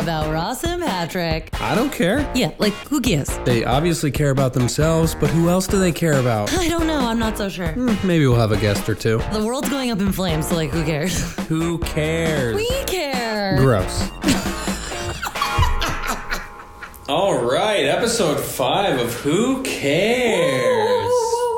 about Ross and Patrick. I don't care. Yeah, like, who gives? They obviously care about themselves, but who else do they care about? I don't know, I'm not so sure. Maybe we'll have a guest or two. The world's going up in flames, so like, who cares? Who cares? We care. Gross. All right, episode 5 of Who Cares?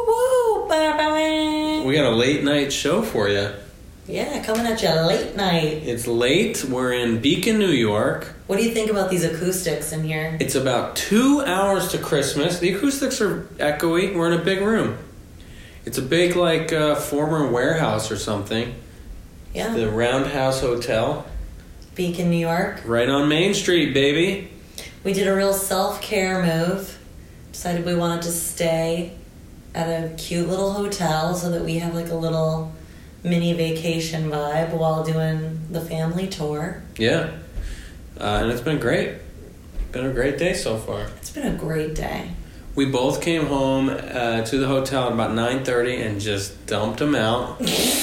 We got a late night show for you. Yeah, coming at you late night. It's late. We're in Beacon, New York. What do you think about these acoustics in here? It's about 2 hours to Christmas. The acoustics are echoey. We're in a big room. It's a big, former warehouse or something. Yeah. The Roundhouse Hotel. Beacon, New York. Right on Main Street, baby. We did a real self-care move. Decided we wanted to stay at a cute little hotel so that we have like a little mini vacation vibe while doing the family tour. Yeah. And it's been great. Been a great day so far. It's been a great day. We both came home to the hotel at about 9:30 and just dumped them out.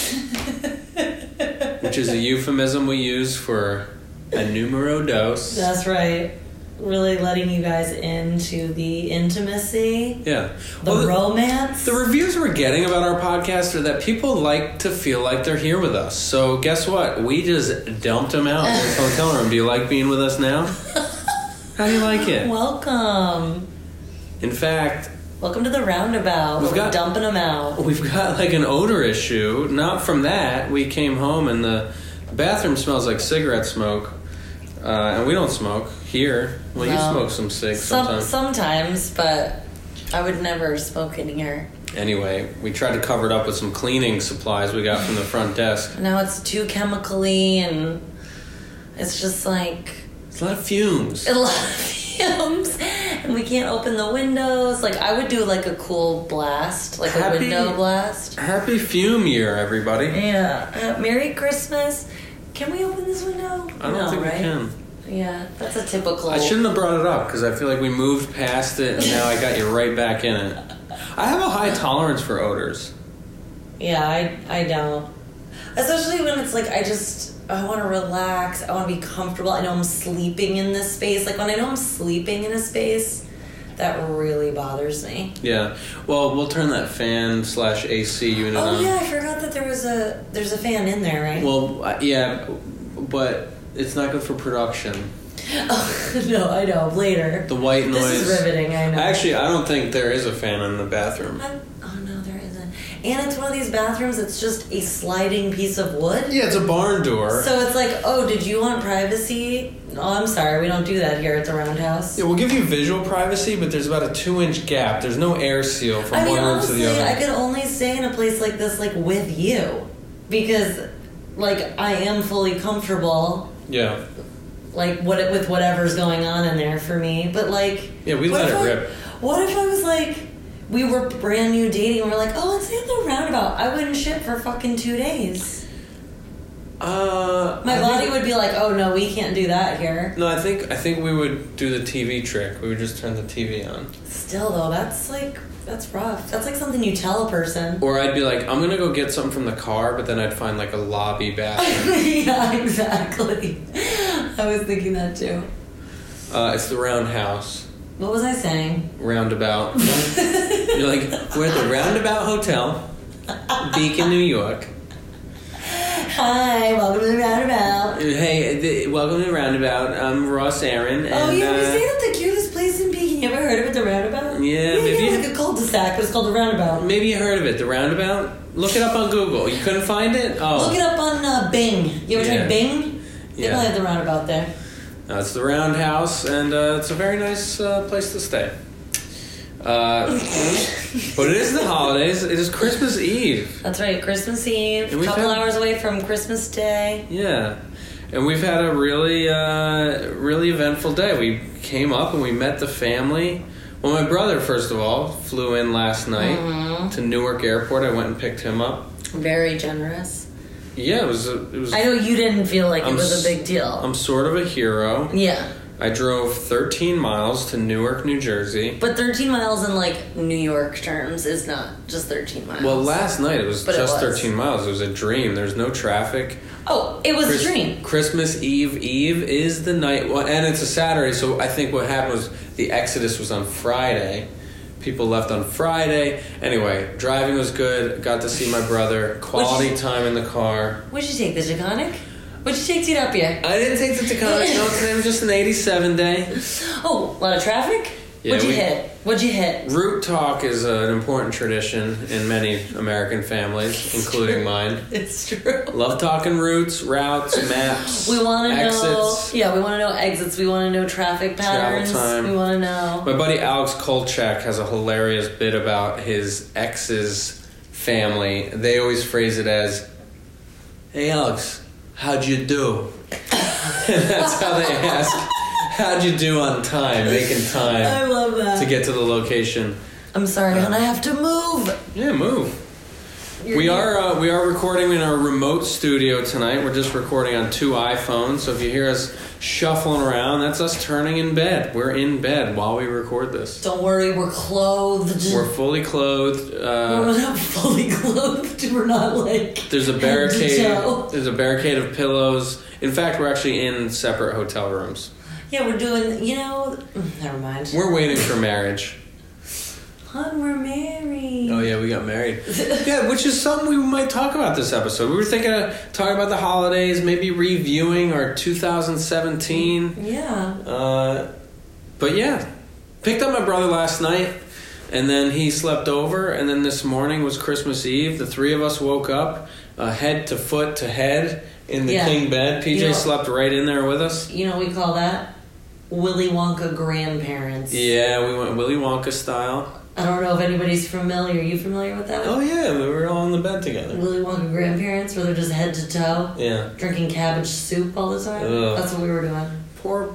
Which is a euphemism we use for a numero dos. That's right. Really letting you guys into the intimacy. Yeah. The romance. The reviews we're getting about our podcast are that people like to feel like they're here with us. So guess what? We just dumped them out in this hotel room. Do you like being with us now? How do you like it? Welcome. In fact... Welcome to the Roundabout. We're dumping them out. We've got like an odor issue. Not from that. We came home and the bathroom smells like cigarette smoke. And we don't smoke here. Well, you smoke some cigs sometimes. Sometimes, but I would never smoke in here. Anyway, we tried to cover it up with some cleaning supplies we got from the front desk. Now it's too chemically and it's just like... It's a lot of fumes. A lot of fumes. And we can't open the windows. Like, I would do like a cool blast. Like a window blast. Happy fume year, everybody. Yeah. Merry Christmas. Can we open this window? I don't think we can. Yeah, that's a typical... I shouldn't have brought it up because I feel like we moved past it and now I got you right back in it. I have a high tolerance for odors. Yeah, I don't. Especially when it's like, I want to relax. I want to be comfortable. I know I'm sleeping in this space. Like, when I know I'm sleeping in a space, that really bothers me. Yeah. Well, we'll turn that fan/AC unit on. Oh, yeah, I forgot that there's a fan in there, right? Well, yeah, but it's not good for production. Oh, no, I know. Later. The white noise. This is riveting, I know. Actually, I don't think there is a fan in the bathroom. Oh, no, there isn't. And it's one of these bathrooms that's just a sliding piece of wood. Yeah, it's a barn door. So it's like, oh, did you want privacy? Oh, I'm sorry, we don't do that here at the Roundhouse. Yeah, we'll give you visual privacy, but there's about a 2-inch gap. There's no air seal from one room to the other. I could only stay in a place like this, like, with you. Because, like, I am fully comfortable. Yeah. Like, with whatever's going on in there for me. But, like... Yeah, we let it rip. What if I was, like... We were brand new dating and we're like, oh, let's stay at the Roundabout. I wouldn't shit for fucking 2 days. My body would be like, oh, no, we can't do that here. No, I think we would do the TV trick. We would just turn the TV on. Still, though, that's rough. That's like something you tell a person. Or I'd be like, I'm going to go get something from the car, but then I'd find like a lobby bathroom. Yeah, exactly. I was thinking that too. It's the Roundhouse. What was I saying? Roundabout. You're like, we're at the Roundabout Hotel, Beacon, New York. Hi, welcome to the Roundabout. Hey, welcome to the Roundabout. I'm Ross Aaron. And, we say that's the cutest place in Beacon. You ever heard of it, the Roundabout? Yeah, maybe. It's like a cul-de-sac, but it's called the Roundabout. Maybe you heard of it, the Roundabout? Look it up on Google. You couldn't find it? Oh. Look it up on Bing. You ever tried Bing? They probably have the Roundabout there. It's the Roundhouse, and it's a very nice place to stay. But it is the holidays. It is Christmas Eve. That's right, Christmas Eve. A couple hours away from Christmas Day. Yeah. And we've had a really, really eventful day. We came up and we met the family. Well, my brother, first of all, flew in last night to Newark Airport. I went and picked him up. Very generous. Yeah, it was. I know you didn't feel like it was a big deal. I'm sort of a hero. Yeah. I drove 13 miles to Newark, New Jersey. But 13 miles in, like, New York terms is not just 13 miles. Well, last night it was 13 miles. It was a dream. There's no traffic. Oh, it was a dream. Christmas Eve is the night, well, and it's a Saturday, so I think what happened was the Exodus was on Friday. People left on Friday. Anyway, driving was good. Got to see my brother. Quality time in the car. What'd you take, the Taconic? What'd you take to get up here? I didn't take the Taconic. No, it was just an 87 day. Oh, a lot of traffic? Yeah, What'd you hit? Root talk is an important tradition in many American families, including mine. It's true. Love talking routes, maps. We want to know. Exits. Yeah, we want to know exits. We want to know traffic patterns. Travel time. We want to know. My buddy Alex Kolchak has a hilarious bit about his ex's family. They always phrase it as, "Hey Alex, how'd you do?" And that's how they ask, "How'd you do on time?" Making time. I love that. To get to the location. I'm sorry, hon. I have to move. Yeah, move. We are recording in our remote studio tonight. We're just recording on 2 iPhones, so if you hear us shuffling around, that's us turning in bed. We're in bed while we record this. Don't worry, we're clothed. We're fully clothed. We're not fully clothed. We're not like. There's a barricade. There's a barricade of pillows. In fact, we're actually in separate hotel rooms. Yeah, we're doing. Never mind. We're waiting for marriage. Hon, we're married. Oh yeah, we got married. Yeah, which is something we might talk about this episode. We were thinking of talking about the holidays, maybe reviewing our 2017. Yeah. But yeah, picked up my brother last night, and then he slept over, and then this morning was Christmas Eve. The three of us woke up, head to foot to head in the king bed. PJ slept right in there with us. You know what we call that? Willy Wonka grandparents. Yeah, we went Willy Wonka style. I don't know if anybody's familiar. Are you familiar with that? Oh yeah, we were all in the bed together. Willy Wonka grandparents, where they're just head to toe. Yeah. Drinking cabbage soup all the time. Ugh. That's what we were doing. Poor,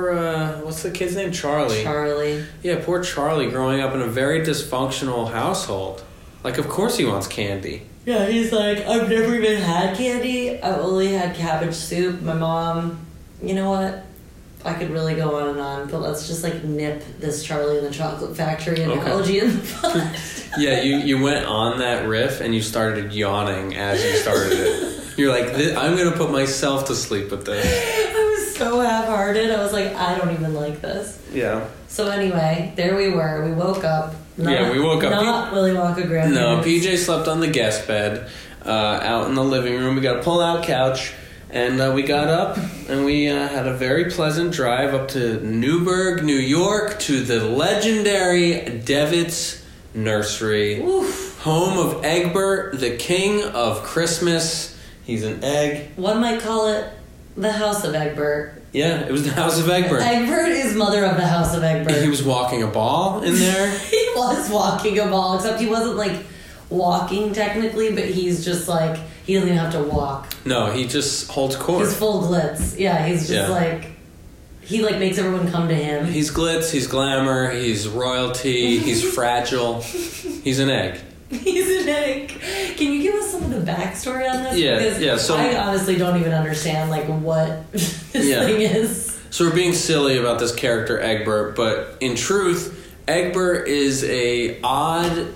what's the kid's name? Charlie. Charlie. Yeah, poor Charlie growing up in a very dysfunctional household. Like, of course he wants candy. Yeah, he's like, I've never even had candy. I've only had cabbage soup. My mom, you know what? I could really go on and on, but let's just like nip this Charlie and the Chocolate Factory analogy in the bud. Yeah, you went on that riff and you started yawning as you started it. You're like, I'm going to put myself to sleep with this. I was so half-hearted. I was like, I don't even like this. Yeah. So anyway, there we were. We woke up. We woke up. Not Willy Wonka grandparents. No, PJ slept on the guest bed out in the living room. We got a pull-out couch. And we got up and we had a very pleasant drive up to Newburgh, New York, to the legendary Devitt's Nursery. Oof. Home of Egbert, the king of Christmas. He's an egg. One might call it the House of Egbert. Yeah, it was the House of Egbert. Egbert is mother of the House of Egbert. He was walking a ball in there. He was walking a ball, except he wasn't like walking technically, but he's just like, he doesn't even have to walk. No, he just holds court. He's full glitz. Yeah, he's just like, he like makes everyone come to him. He's glitz, he's glamour, he's royalty, he's fragile. He's an egg. He's an egg. Can you give us some of the backstory on this? Yeah. So I honestly don't even understand like what this thing is. So we're being silly about this character Egbert, but in truth, Egbert is a odd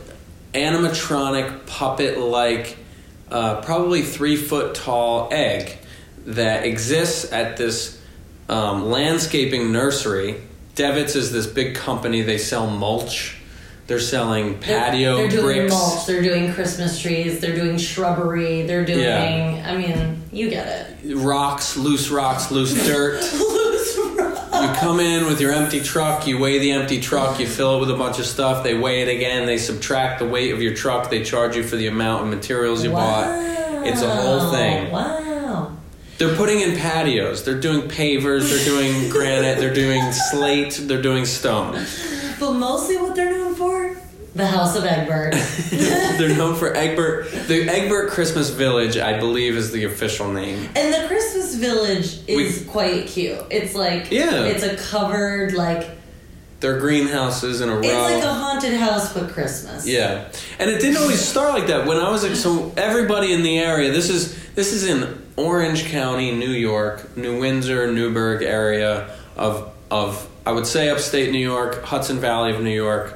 animatronic puppet-like, probably 3 foot tall egg that exists at this landscaping nursery. Devitt's is this big company. They sell mulch. They're selling patio they're doing bricks. Mulch. They're doing Christmas trees. They're doing shrubbery. They're doing. I mean, you get it. Rocks, loose dirt. Loose rocks. You come in with your empty truck. You weigh the empty truck. You fill it with a bunch of stuff. They weigh it again. They subtract the weight of your truck. They charge you for the amount of materials you bought. It's a whole thing. Wow. They're putting in patios. They're doing pavers. They're doing granite. They're doing slate. They're doing stone. But mostly what they're known for? The House of Egbert. They're known for Egbert. The Egbert Christmas Village, I believe, is the official name. And the Christmas Village is quite cute. It's like, it's a covered, like... They're greenhouses in a row. It's like a haunted house but Christmas. Yeah. And it didn't always start like that. When I was... So everybody in the area, this is in Orange County, New York, New Windsor, Newburgh area of I would say upstate New York, Hudson Valley of New York.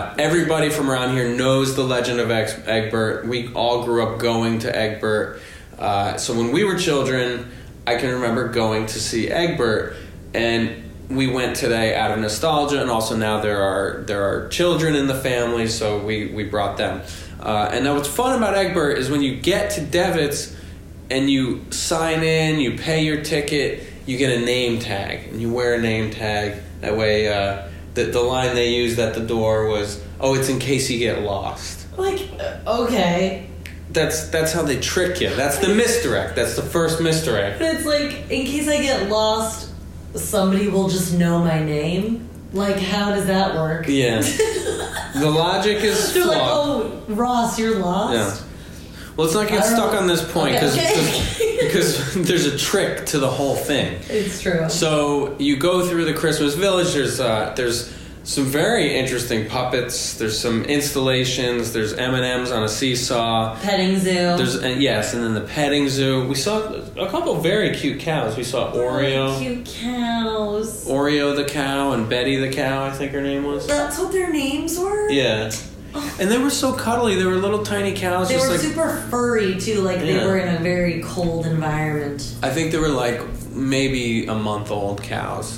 Everybody from around here knows the legend of Egbert. We all grew up going to Egbert. So when we were children, I can remember going to see Egbert, and we went today out of nostalgia, and also now there are children in the family, so we brought them. And now what's fun about Egbert is when you get to Devitt's and you sign in, you pay your ticket, you get a name tag, and you wear a name tag. That way, the line they used at the door was, "Oh, it's in case you get lost." Like, okay. That's how they trick you. That's the misdirect. That's the first misdirect. But it's like, in case I get lost, somebody will just know my name? Like, how does that work? Yeah. The logic is They're flawed. like, oh, Ross, you're lost? Yeah. Well, let's not get stuck on this point Okay. because there's a trick to the whole thing. It's true. So you go through the Christmas village. There's some very interesting puppets. There's some installations. There's M&Ms on a seesaw. Petting zoo. And then the petting zoo. We saw a couple very cute cows. We saw Oreo. Cute cows. Oreo the cow and Betty the cow, I think her name was. That's what their names were? Yeah. And they were so cuddly. They were little tiny cows. They just were like, super furry, too. Like, they were in a very cold environment. I think they were like maybe a month old cows.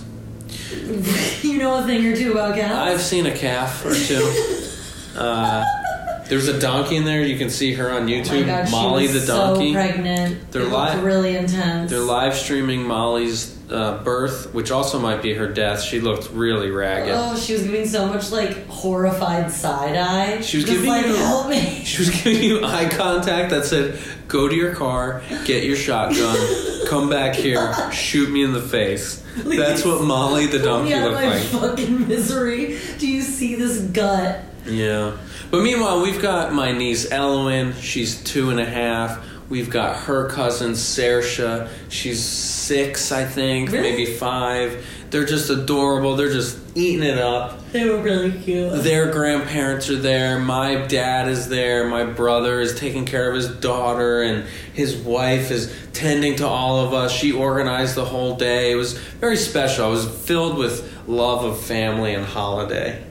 You know a thing or two about cows? I've seen a calf or two. There's a donkey in there. You can see her on YouTube. Oh my God, Molly she was the donkey. so pregnant. They're it looked really intense. They're live streaming Molly's birth, which also might be her death. She looked really ragged. Oh, she was giving so much like horrified side eye. She was just giving like, you help me. She was giving you eye contact that said, "Go to your car, get your shotgun, come back here, shoot me in the face." Please. That's what Molly the donkey looked my like. Fucking misery. Do you see this gut? Yeah. But meanwhile, we've got my niece Elwyn. She's 2.5. We've got her cousin Saoirse. She's 6, I think, Really? maybe 5. They're just adorable. They're just eating it up. They were really cute. Their grandparents are there. My dad is there. My brother is taking care of his daughter, and his wife is tending to all of us. She organized the whole day. It was very special. I was filled with love of family and holiday.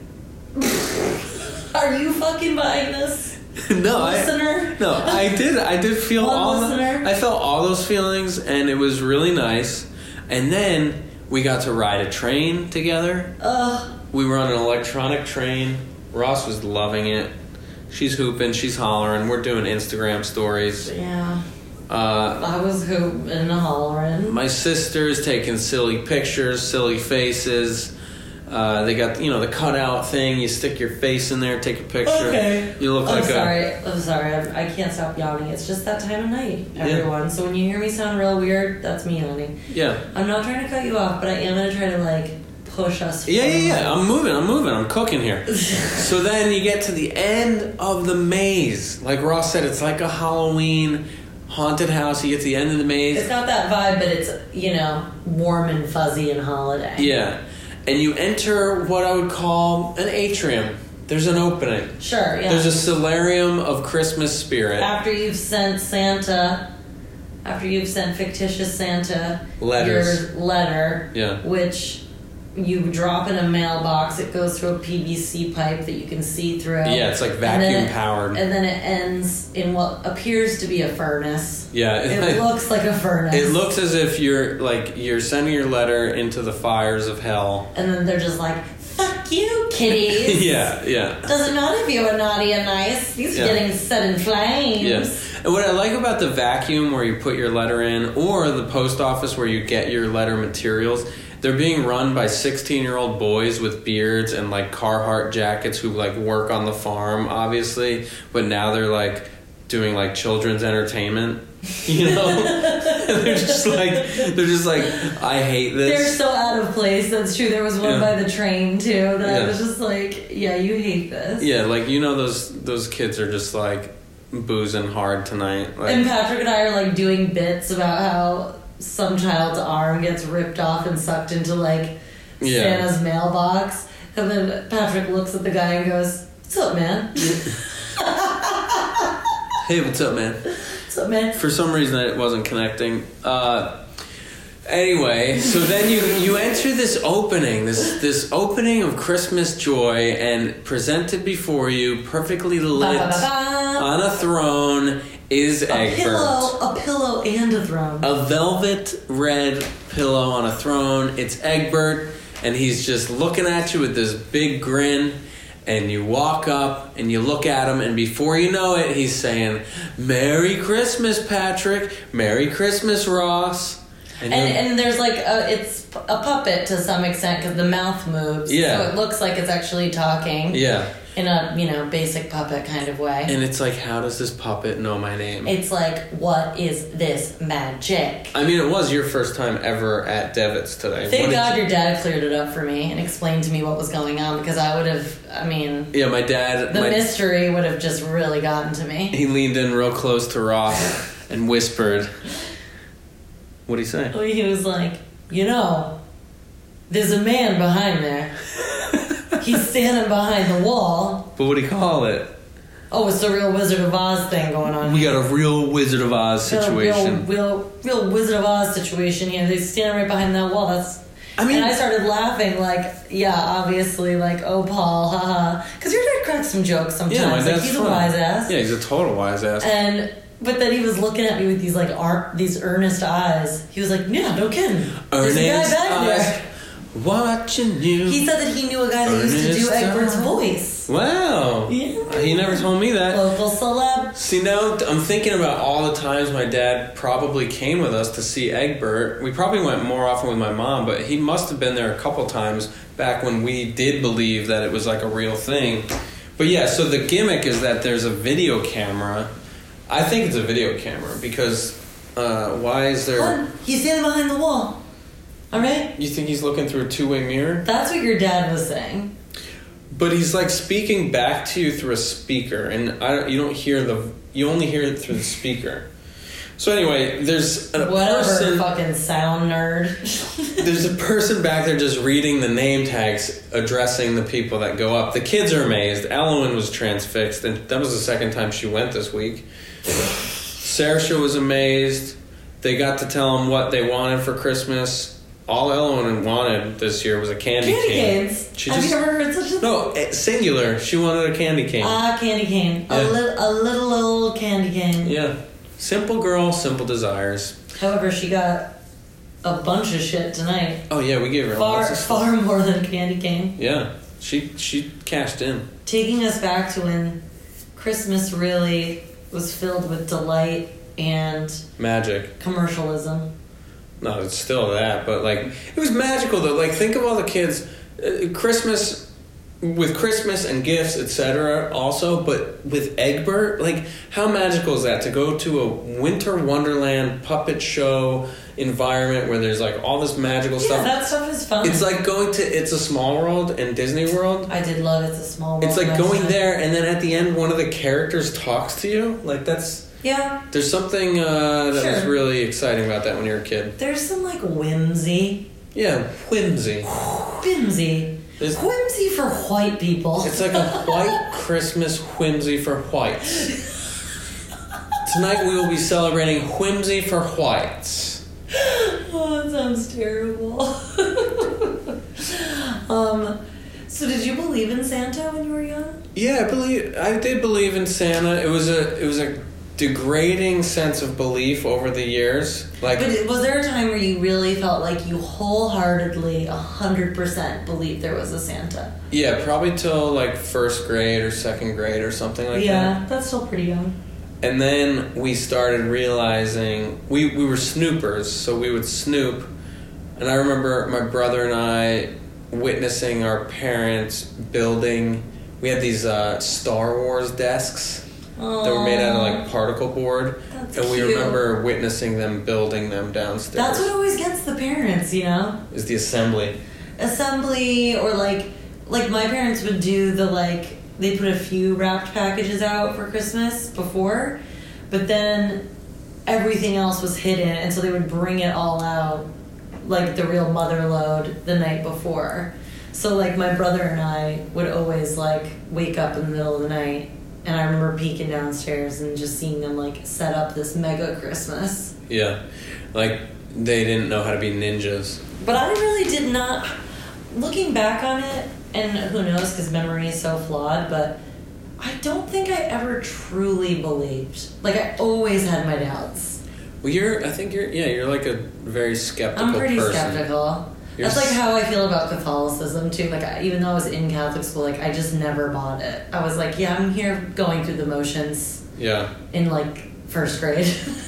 Are you fucking buying this? No, Listener? I did feel One all listener? I felt all those feelings, and it was really nice. And then we got to ride a train together. We were on an electronic train. Ross was loving it. She's hooping, she's hollering. We're doing Instagram stories. Yeah. I was hooping and hollering. My sister is taking silly pictures, silly faces. They got, the cutout thing. You stick your face in there, take a picture. Okay. You look like I'm sorry. I can't stop yawning. It's just that time of night, everyone. So when you hear me sound real weird, that's me yawning. Yeah. I'm not trying to cut you off, but I am going to try to, push us forward. Yeah. I'm moving. I'm cooking here. So then you get to the end of the maze. Like Ross said, it's like a Halloween haunted house. You get to the end of the maze. It's not that vibe, but it's, warm and fuzzy and holiday. Yeah. And you enter what I would call an atrium. There's an opening. Sure, yeah. There's a solarium of Christmas spirit. After you've sent fictitious Santa Letters. your letter, Yeah. which you drop in a mailbox, it goes through a PVC pipe that you can see through. Yeah, it's like vacuum powered. And then it ends in what appears to be a furnace. Yeah. It looks like a furnace. It looks as if you're sending your letter into the fires of hell. And then they're just like, fuck you, kitties. Yeah. Doesn't matter if you were naughty and nice. These are getting set in flames. Yeah. And what I like about the vacuum where you put your letter in, or the post office where you get your letter materials, they're being run by 16-year-old boys with beards and Carhartt jackets who work on the farm, obviously, but now they're doing children's entertainment. They're just like, I hate this. They're so out of place. That's true. There was one by the train too that I was just like, yeah, you hate this. Yeah, those kids are just boozing hard tonight. And Patrick and I are doing bits about how some child's arm gets ripped off and sucked into Santa's mailbox, and then Patrick looks at the guy and goes, "What's up, man?" Hey, what's up, man? What's up, man? For some reason, it wasn't connecting. Anyway, so then you enter this opening, this opening of Christmas joy, and presented before you, perfectly lit on a throne, is Egbert. A pillow and a throne. A velvet red pillow on a throne. It's Egbert, and he's just looking at you with this big grin. And you walk up and you look at him, and before you know it, he's saying, "Merry Christmas, Patrick. Merry Christmas, Ross." And there's like it's a puppet to some extent because the mouth moves. Yeah. So it looks like it's actually talking. Yeah. In a basic puppet kind of way. And it's like, how does this puppet know my name? It's like, what is this magic? I mean, it was your first time ever at Devitt's today. Thank God your dad cleared it up for me and explained to me what was going on, because I would have, Yeah, my dad... The mystery would have just really gotten to me. He leaned in real close to Ross and whispered. What'd he say? Well, he was like, there's a man behind there. He's standing behind the wall. But what'd he call it? Oh, it's the real Wizard of Oz thing going on. We got a real Wizard of Oz situation. Real Wizard of Oz situation here. He's standing right behind that wall. And I started laughing, like, yeah, obviously, like, oh, Paul, haha. Because your dad cracks some jokes sometimes. Yeah, my dad's he's funny. a wise ass. Yeah, he's a total wise ass. But then he was looking at me with these, like, these earnest eyes. He was like, yeah, no kidding. There's a guy back there. Watching you. He said that he knew a guy that used to do Egbert's voice. Wow. Yeah. He never told me that. Local celeb. See, now I'm thinking about all the times my dad probably came with us to see Egbert. We probably went more often with my mom, but he must have been there a couple times back when we did believe that it was like a real thing. But yeah, so the gimmick is that there's a video camera. I think it's a video camera because why is there... He's standing behind the wall. All right? You think he's looking through a two-way mirror? That's what your dad was saying. But he's like speaking back to you through a speaker, and you only hear it through the speaker. So anyway, there's a person... fucking sound nerd. There's a person back there just reading the name tags, addressing the people that go up. The kids are amazed. Ellen was transfixed, and that was the second time she went this week. Saoirse was amazed. They got to tell him what they wanted for Christmas. All Ellen wanted this year was a candy cane. Canes? Have you ever heard such a thing? No, singular. She wanted a candy cane. Candy cane. Yeah. A little old candy cane. Yeah. Simple girl, simple desires. However, she got a bunch of shit tonight. Oh yeah, we gave her far more than a candy cane. Yeah. She cashed in. Taking us back to when Christmas really was filled with delight and magic. Commercialism. No, it's still that, but like it was magical though. Like think of all the kids, Christmas and gifts, etc. Also, but with Egbert, like how magical is that to go to a winter wonderland puppet show environment where there's like all this magical stuff. Yeah, that stuff is fun. It's like going to It's a Small World and Disney World. I did love It's a Small World. It's like going there and then at the end one of the characters talks to you. Like that's... Yeah. There's something that is really exciting about that when you're a kid. There's some like whimsy. Yeah, whimsy. Whimsy. Whimsy for white people. It's like a white Christmas whimsy for whites. Tonight we will be celebrating whimsy for whites. Oh, that sounds terrible. So did you believe in Santa when you were young? Yeah, I did believe in Santa. It was a degrading sense of belief over the years. But was there a time where you really felt like you wholeheartedly 100% believed there was a Santa? Yeah, probably till like first grade or second grade or something like that. Yeah, that's still pretty young. And then we started realizing we were snoopers, so we would snoop. And I remember my brother and I witnessing our parents building. We had these Star Wars desks. Aww. That were made out of like particle board. That's and we cute. remember witnessing them building them downstairs. That's what always gets the parents, you know? Is the assembly. Or like my parents would do they put a few wrapped packages out for Christmas before, but then everything else was hidden, and so they would bring it all out, like the real mother load, the night before. So like my brother and I would always like wake up in the middle of the night. And I remember peeking downstairs and just seeing them, like, set up this mega Christmas. Yeah. Like, they didn't know how to be ninjas. But I really did not... Looking back on it, and who knows, because memory is so flawed, but I don't think I ever truly believed. Like, I always had my doubts. Well, you're like a very skeptical I'm pretty person. skeptical. That's like how I feel about Catholicism too. Like, even though I was in Catholic school, like, I just never bought it. I was like, yeah, I'm here going through the motions. Yeah. In like first grade.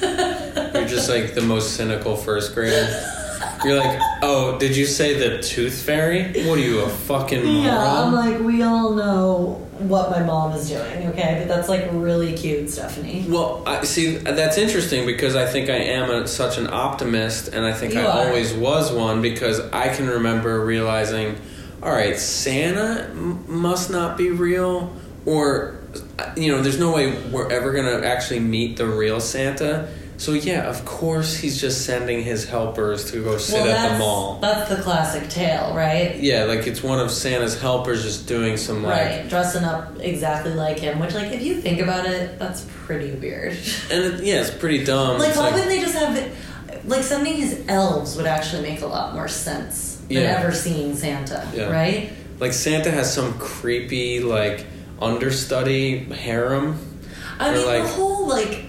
You're just like the most cynical first grader. You're like, oh, did you say the tooth fairy? What are you, a fucking moron? Yeah, I'm like, we all know what my mom is doing, okay? But that's like really cute, Stephanie. Well, I see, that's interesting because I think I am such an optimist, and I think I always was one, because I can remember realizing, all right, Santa must not be real, or, there's no way we're ever going to actually meet the real Santa. So, yeah, of course he's just sending his helpers to go sit at the mall. That's the classic tale, right? Yeah, like it's one of Santa's helpers just doing some, like... Right, dressing up exactly like him, which, like, if you think about it, that's pretty weird. And, it's pretty dumb. Like, why wouldn't they just have it... Like, sending his elves would actually make a lot more sense than ever seeing Santa, right? Like, Santa has some creepy, like, understudy harem. I mean, the whole, like...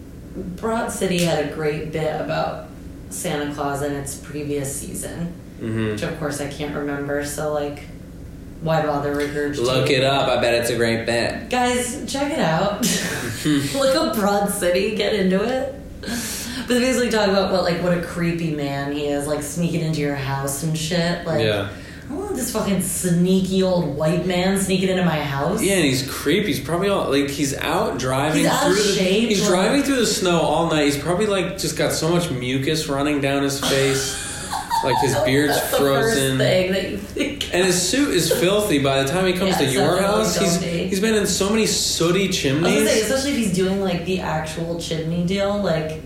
Broad City had a great bit about Santa Claus in its previous season, which of course I can't remember, so like, why bother regurgitating? Look it up, I bet it's a great bit. Guys, check it out. Look up Broad City, get into it. But they basically talk about what a creepy man he is, like sneaking into your house and shit. Like, I don't want this fucking sneaky old white man sneaking into my house. Yeah, and he's creepy. He's probably he's out driving. He's out of shape. He's driving through the snow all night. He's probably just got so much mucus running down his face. Like his beard's frozen. The first thing that you think. And his suit is filthy by the time he comes to your house. He's been in so many sooty chimneys. I was gonna say, especially if he's doing like the actual chimney deal,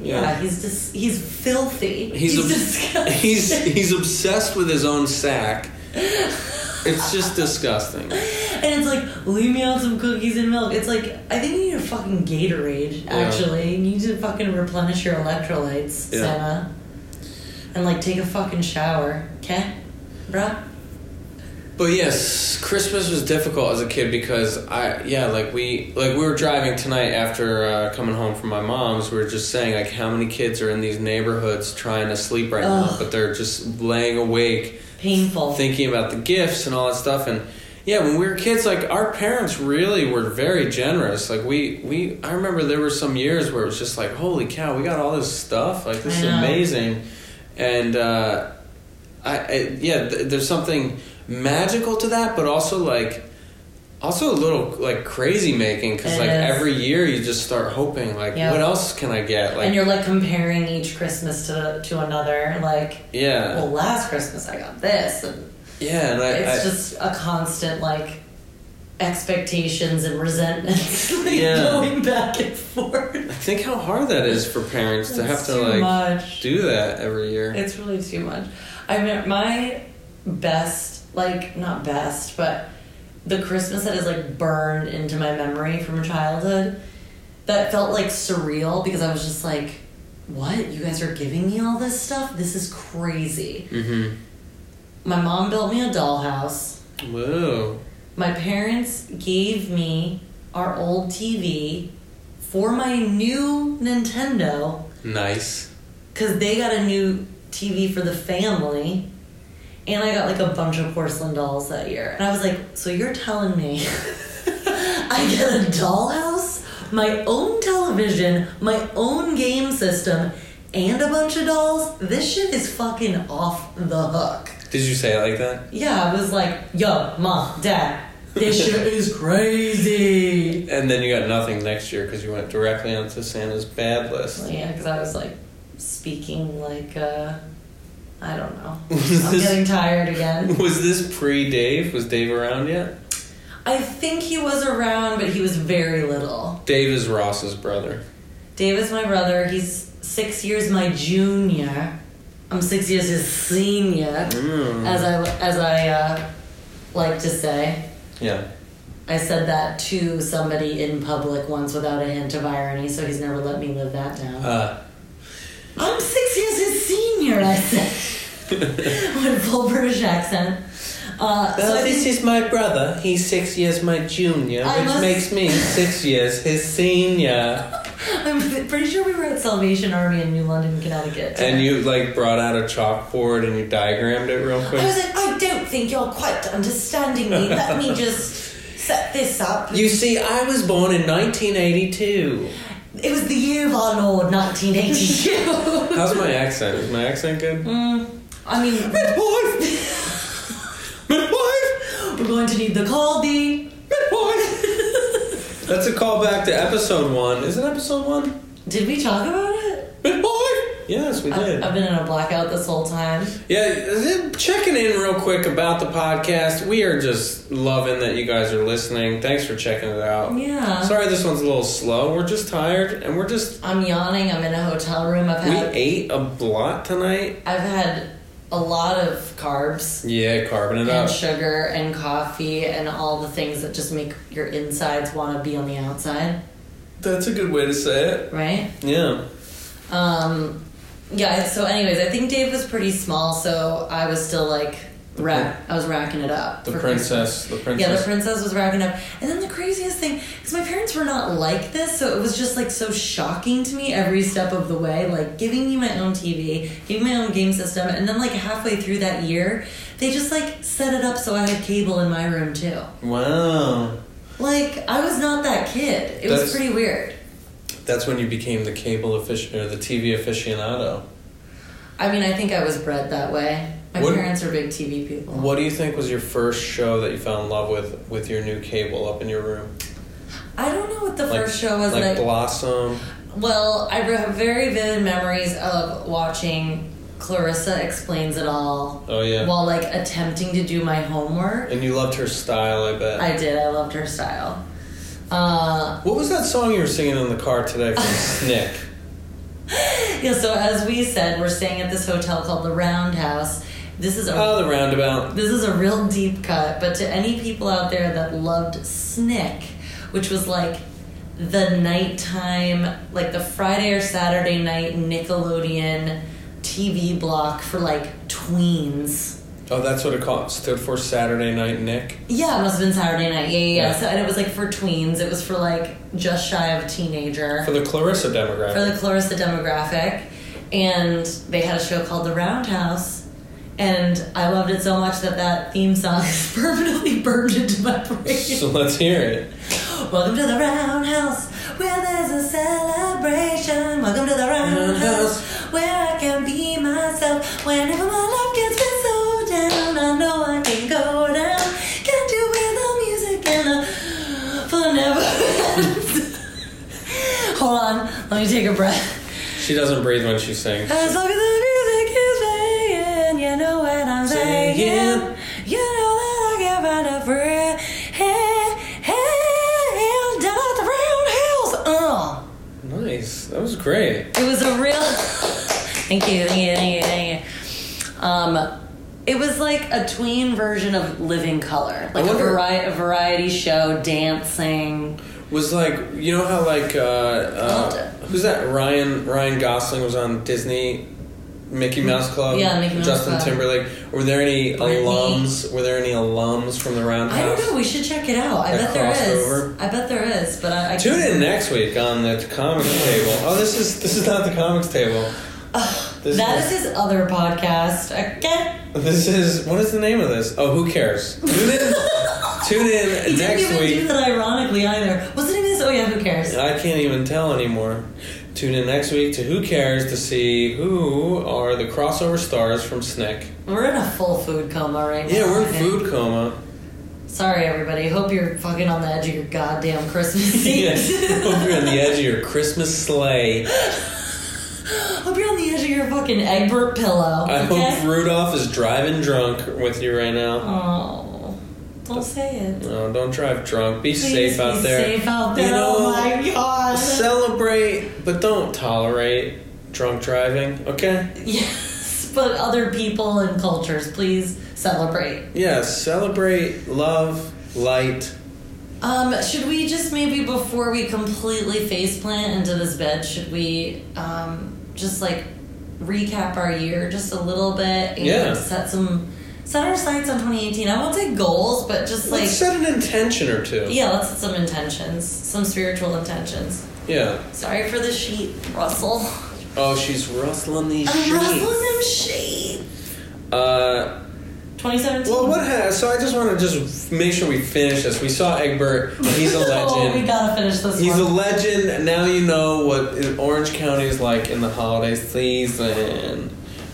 he's filthy. He's disgusting. He's obsessed with his own sack. It's just disgusting. And it's like, leave me out some cookies and milk. It's like, I think you need a fucking Gatorade, actually. You need to fucking replenish your electrolytes, Santa. And like, take a fucking shower. Okay? Bruh? But yes, Christmas was difficult as a kid because we were driving tonight after coming home from my mom's. We were just saying like how many kids are in these neighborhoods trying to sleep right now, but they're just laying awake, painful, thinking about the gifts and all that stuff. And yeah, when we were kids, like our parents really were very generous. Like I remember there were some years where it was just like, holy cow, we got all this stuff. Like this is amazing, and there's something magical to that, but also a little like crazy making, because like every year you just start hoping like what else can I get, like, and you're like comparing each Christmas to another, like well, last Christmas I got this, and it's just a constant like expectations and resentments going back and forth. I think how hard that is for parents to have to like do that every year. It's really too much. I mean, my best, like, not best, but the Christmas that is like burned into my memory from childhood, that felt like surreal, because I was just like, what? You guys are giving me all this stuff? This is crazy. Mm-hmm. My mom built me a dollhouse. Whoa. My parents gave me our old TV for my new Nintendo. Nice. Because they got a new TV for the family. And I got like a bunch of porcelain dolls that year. And I was like, so you're telling me I get a dollhouse, my own television, my own game system, and a bunch of dolls? This shit is fucking off the hook. Did you say it like that? Yeah, I was like, yo, Mom, Dad, this shit is crazy. And then you got nothing next year because you went directly onto Santa's bad list. Well, yeah, because I was like speaking like, I don't know. I'm getting tired again. Was this pre-Dave? Was Dave around yet? I think he was around, but he was very little. Dave is Ross's brother. Dave is my brother. He's 6 years my junior. I'm 6 years his senior, as I like to say. Yeah. I said that to somebody in public once without a hint of irony, so he's never let me live that down. I'm 6 years his senior, I said. With a full British accent. This is my brother. He's 6 years my junior, which makes me 6 years his senior. I'm pretty sure we were at Salvation Army in New London, Connecticut. And you brought out a chalkboard and you diagrammed it real quick. I was like, I don't think you're quite understanding me. Let me just set this up. You see, I was born in 1982. It was the year of our Lord, 1982. How's my accent? Is my accent good? I mean... Midwife! We're going to need the Colby. Midwife! That's a callback to episode 1. Is it episode 1? Did we talk about it? Midwife! Yes, we did. I've been in a blackout this whole time. Yeah, checking in real quick about the podcast. We are just loving that you guys are listening. Thanks for checking it out. Yeah. Sorry this one's a little slow. We're just tired and we're just... I'm yawning. I'm in a hotel room. We ate a lot tonight. I've had a lot of carbs. Yeah, carbon it and up. Sugar and coffee and all the things that just make your insides want to be on the outside. That's a good way to say it. Right? Yeah. Yeah, so anyways, I think Dave was pretty small, so I was still I was racking it up. The princess. Yeah, the princess was racking up. And then the craziest thing, because my parents were not like this, so it was just so shocking to me every step of the way, giving me my own TV, giving me my own game system, and then halfway through that year, they just set it up so I had cable in my room too. Wow. I was not that kid. It was pretty weird. That's when you became the cable or the TV aficionado. I mean, I think I was bred that way. My parents are big TV people. What do you think was your first show that you fell in love with your new cable up in your room? I don't know what the first show was. Blossom? Well, I have very vivid memories of watching Clarissa Explains It All. Oh, yeah. While, attempting to do my homework. And you loved her style, I bet. I did. I loved her style. What was that song you were singing in the car today from Snick? Yeah, so as we said, we're staying at this hotel called the Roundhouse. The Roundabout. This is a real deep cut, but to any people out there that loved Snick, which was the nighttime, the Friday or Saturday night Nickelodeon TV block for tweens. Oh, that's what it stood for, Saturday Night Nick? Yeah, it must have been Saturday night. Yeah. So, and it was for tweens. It was for just shy of a teenager. For the Clarissa demographic. And they had a show called The Roundhouse. And I loved it so much that theme song is permanently burned into my brain. So let's hear it. Welcome to the Roundhouse, where there's a celebration. Welcome to the Roundhouse, where I can be myself. Whenever my life gets so down, I know I can go down. Can't do with the music and the fun never ends. Hold on, let me take a breath. She doesn't breathe when she sings. As long as the music is playing, you know what I'm saying. You know that I can find a friend. Nice. That was great. It was a real... Thank you. It was a tween version of Living Color. A variety show, dancing. Was you know how who's that? Ryan Gosling was on Disney Mickey Mouse Club. Yeah, Mickey Mouse Justin Club. Timberlake. Were there any alums? Were there any alums from the Roundhouse? I don't know. We should check it out. I bet there is. But I tune in next week on the comics table. Oh, this is not the comics table. That is his other podcast. Okay. This is, what is the name of this? Oh, Who Cares? Tune in next week. He didn't even do that ironically either. What's the name of this? Oh yeah, Who Cares? I can't even tell anymore. Tune in next week to Who Cares to see who are the crossover stars from Snick. We're in a full food coma right now. Yeah, we're in food coma. Sorry, everybody. Hope you're fucking on the edge of your goddamn Christmas seat. Yes. Hope you're on the edge of your Christmas sleigh. Hope you're on the edge of your fucking Egbert pillow. Okay? I hope Rudolph is driving drunk with you right now. Oh, don't say it. No, don't drive drunk. Be safe out there. Safe out there. Oh my God. Celebrate, but don't tolerate drunk driving. Okay? Yes, but other people and cultures, please celebrate. Yes, celebrate, love, light. Should we just maybe before we completely faceplant into this bed, should we just recap our year just a little bit and set some set our sights on 2018. I won't say goals, but just Let's set an intention or two. Yeah, let's set some intentions, some spiritual intentions. Yeah. Sorry for the sheet, Russell. Oh, she's rustling these sheets. I'm rustling them sheets. 2017. Well, so I just want to make sure we finish this. We saw Egbert. He's a legend. Oh, we gotta finish this He's one. a legend. And now you know what Orange County is like in the holiday season.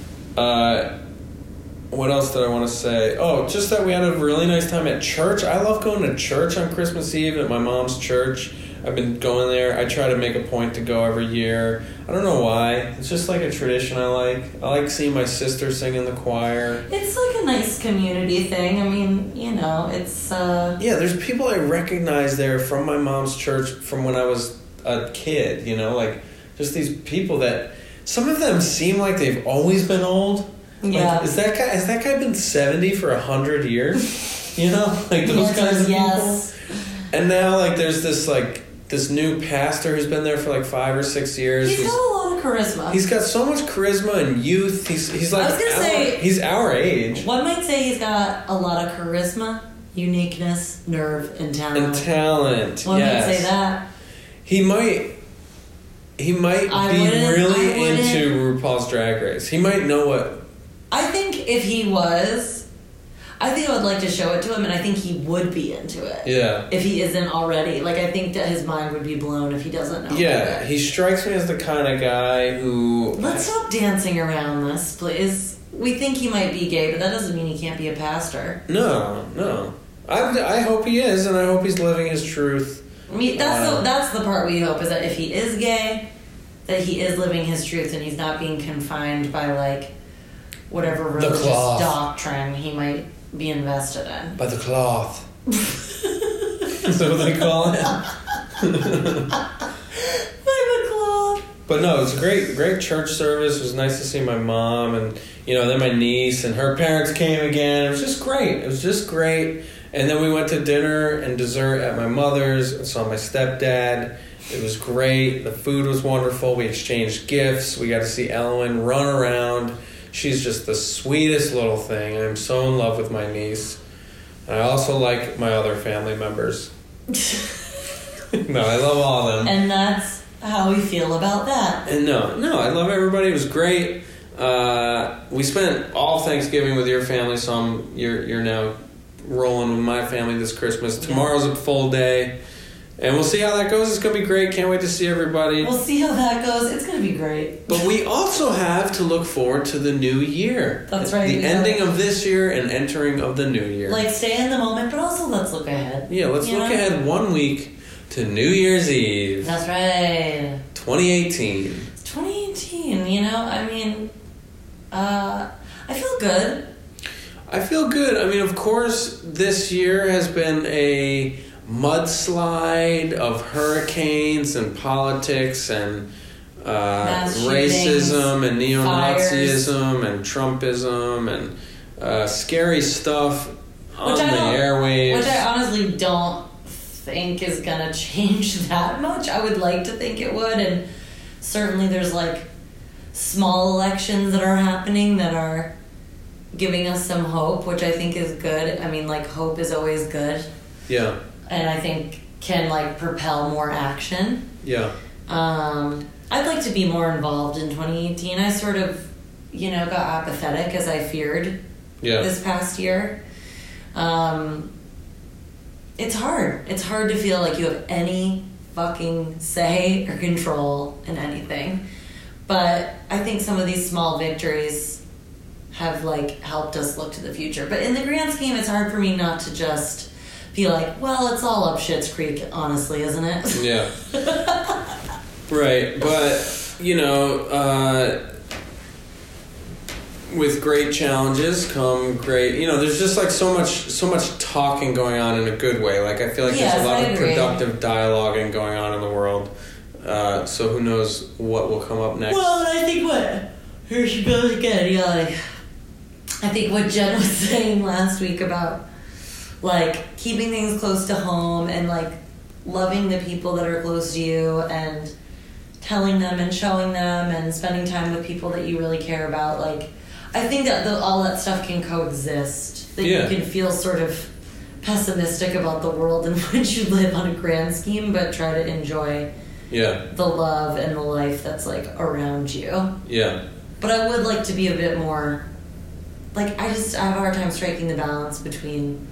What else did I want to say? Oh, just that we had a really nice time at church. I love going to church on Christmas Eve at my mom's church. I've been going there. I try to make a point to go every year. I don't know why. It's just like a tradition I like. I like seeing my sister sing in the choir. It's like a nice community thing. I mean, it's... Yeah, there's people I recognize there from my mom's church from when I was a kid, like just these people that... Some of them seem like they've always been old. Yeah. Like, has that guy been 70 for 100 years? Like those kinds of people. And now there's this new pastor who's been there for 5 or 6 years. He's got a lot of charisma. He's got so much charisma and youth. He's like I was gonna say, he's our age. One might say he's got a lot of charisma, uniqueness, nerve, and talent. One might say that. He might be really into RuPaul's Drag Race. He might know what. I think if he was, I think I would like to show it to him, and I think he would be into it. Yeah. If he isn't already. I think that his mind would be blown if he doesn't know. Yeah, he strikes me as the kind of guy who... Let's stop dancing around this, please. We think he might be gay, but that doesn't mean he can't be a pastor. No. I hope he is, and I hope he's living his truth. That's the part we hope, is that if he is gay, that he is living his truth, and he's not being confined by, whatever religious doctrine he might be invested in. By the cloth. Is that what they call it? By the cloth. But no, it was a great church service. It was nice to see my mom and, then my niece and her parents came again. It was just great. And then we went to dinner and dessert at my mother's and saw my stepdad. It was great. The food was wonderful. We exchanged gifts. We got to see Ellen run around. She's just the sweetest little thing. I'm so in love with my niece. I also like my other family members. No, I love all of them. And that's how we feel about that. And no, I love everybody. It was great. We spent all Thanksgiving with your family, so you're now rolling with my family this Christmas. Tomorrow's a full day. And we'll see how that goes. It's going to be great. Can't wait to see everybody. We'll see how that goes. It's going to be great. But we also have to look forward to the new year. That's right. The ending of this year and entering of the new year. Stay in the moment, but also let's look ahead. Yeah, let's look ahead 1 week to New Year's Eve. That's right. 2018. 2018, I feel good. I feel good. Of course, this year has been a mudslide of hurricanes and politics and racism and neo-Nazism and Trumpism and scary stuff on the airwaves. Which I honestly don't think is going to change that much. I would like to think it would, and certainly there's small elections that are happening that are giving us some hope, which I think is good. Hope is always good. Yeah. And I think can propel more action. Yeah. I'd like to be more involved in 2018. I sort of, got apathetic as I feared this past year. It's hard. It's hard to feel like you have any fucking say or control in anything. But I think some of these small victories have helped us look to the future. But in the grand scheme, it's hard for me not to just be well, it's all up Schitt's Creek, honestly, isn't it? Yeah. Right, but with great challenges come great. There's just so much talking going on in a good way. I feel like there's a lot of productive dialoguing going on in the world. So who knows what will come up next? Well, I think here she goes again. I think what Jen was saying last week about keeping things close to home and loving the people that are close to you and telling them and showing them and spending time with people that you really care about. I think that all that stuff can coexist. That Yeah. you can feel sort of pessimistic about the world in which you live on a grand scheme, but try to enjoy Yeah. the love and the life that's like around you. Yeah. But I would like to be a bit more, like, I have a hard time striking the balance between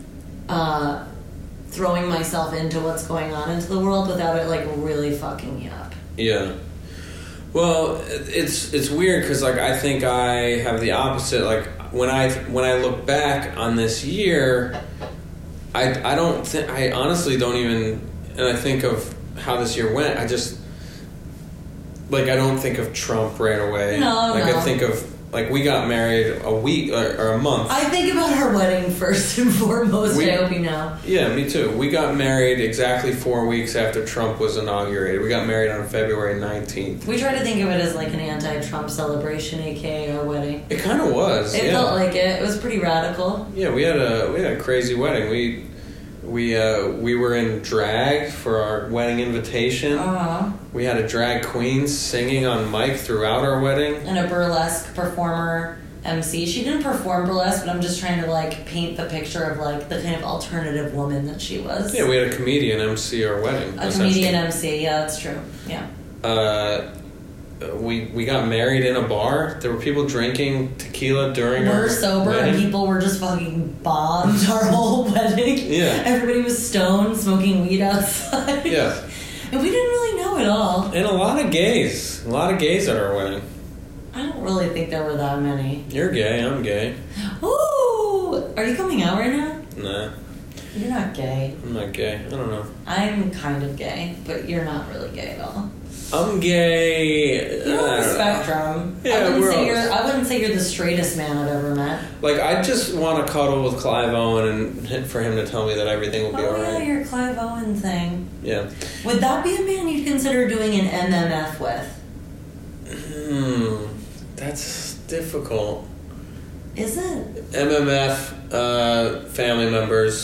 throwing myself into what's going on into the world without it like really fucking me up. Yeah. Well, it's weird because like I think I have the opposite. Like when I look back on this year, I don't think I honestly don't even, and I think of how this year went. I just like I don't think of Trump right away. No. I think of like we got married a week or a month. I think about our wedding first and foremost. I hope you know. Yeah, me too. We got married exactly 4 weeks after Trump was inaugurated. We got married on February 19th. We try to think of it as like an anti-Trump celebration, aka our wedding. It kind of was. It felt like it. It was pretty radical. Yeah, we had a crazy wedding. We were in drag for our wedding invitation. Uh-huh. We had a drag queen singing on mic throughout our wedding. And a burlesque performer MC. She didn't perform burlesque, but I'm just trying to like paint the picture of like the kind of alternative woman that she was. Yeah, we had a comedian MC our wedding. A comedian MC, yeah, that's true. Yeah. We got married in a bar. There were people drinking tequila during our We're sober wedding. and people were just fucking bombed our whole wedding. Yeah. Everybody was stoned, smoking weed outside. Yeah. And we didn't really know it all. And a lot of gays. A lot of gays at our wedding. I don't really think there were that many. You're gay, I'm gay. Ooh! Are you coming out right now? Nah, You're not gay. I'm not gay. I don't know. I'm kind of gay, but you're not really gay at all. I'm gay. You're on I the don't know. spectrum. Yeah, I wouldn't say you're the straightest man I've ever met. Like, I just want to cuddle with Clive Owen and for him to tell me that everything will be Oh yeah, alright. your Clive Owen thing. Yeah. Would that be a man you'd consider doing an MMF with? That's difficult. Is it? MMF, family members,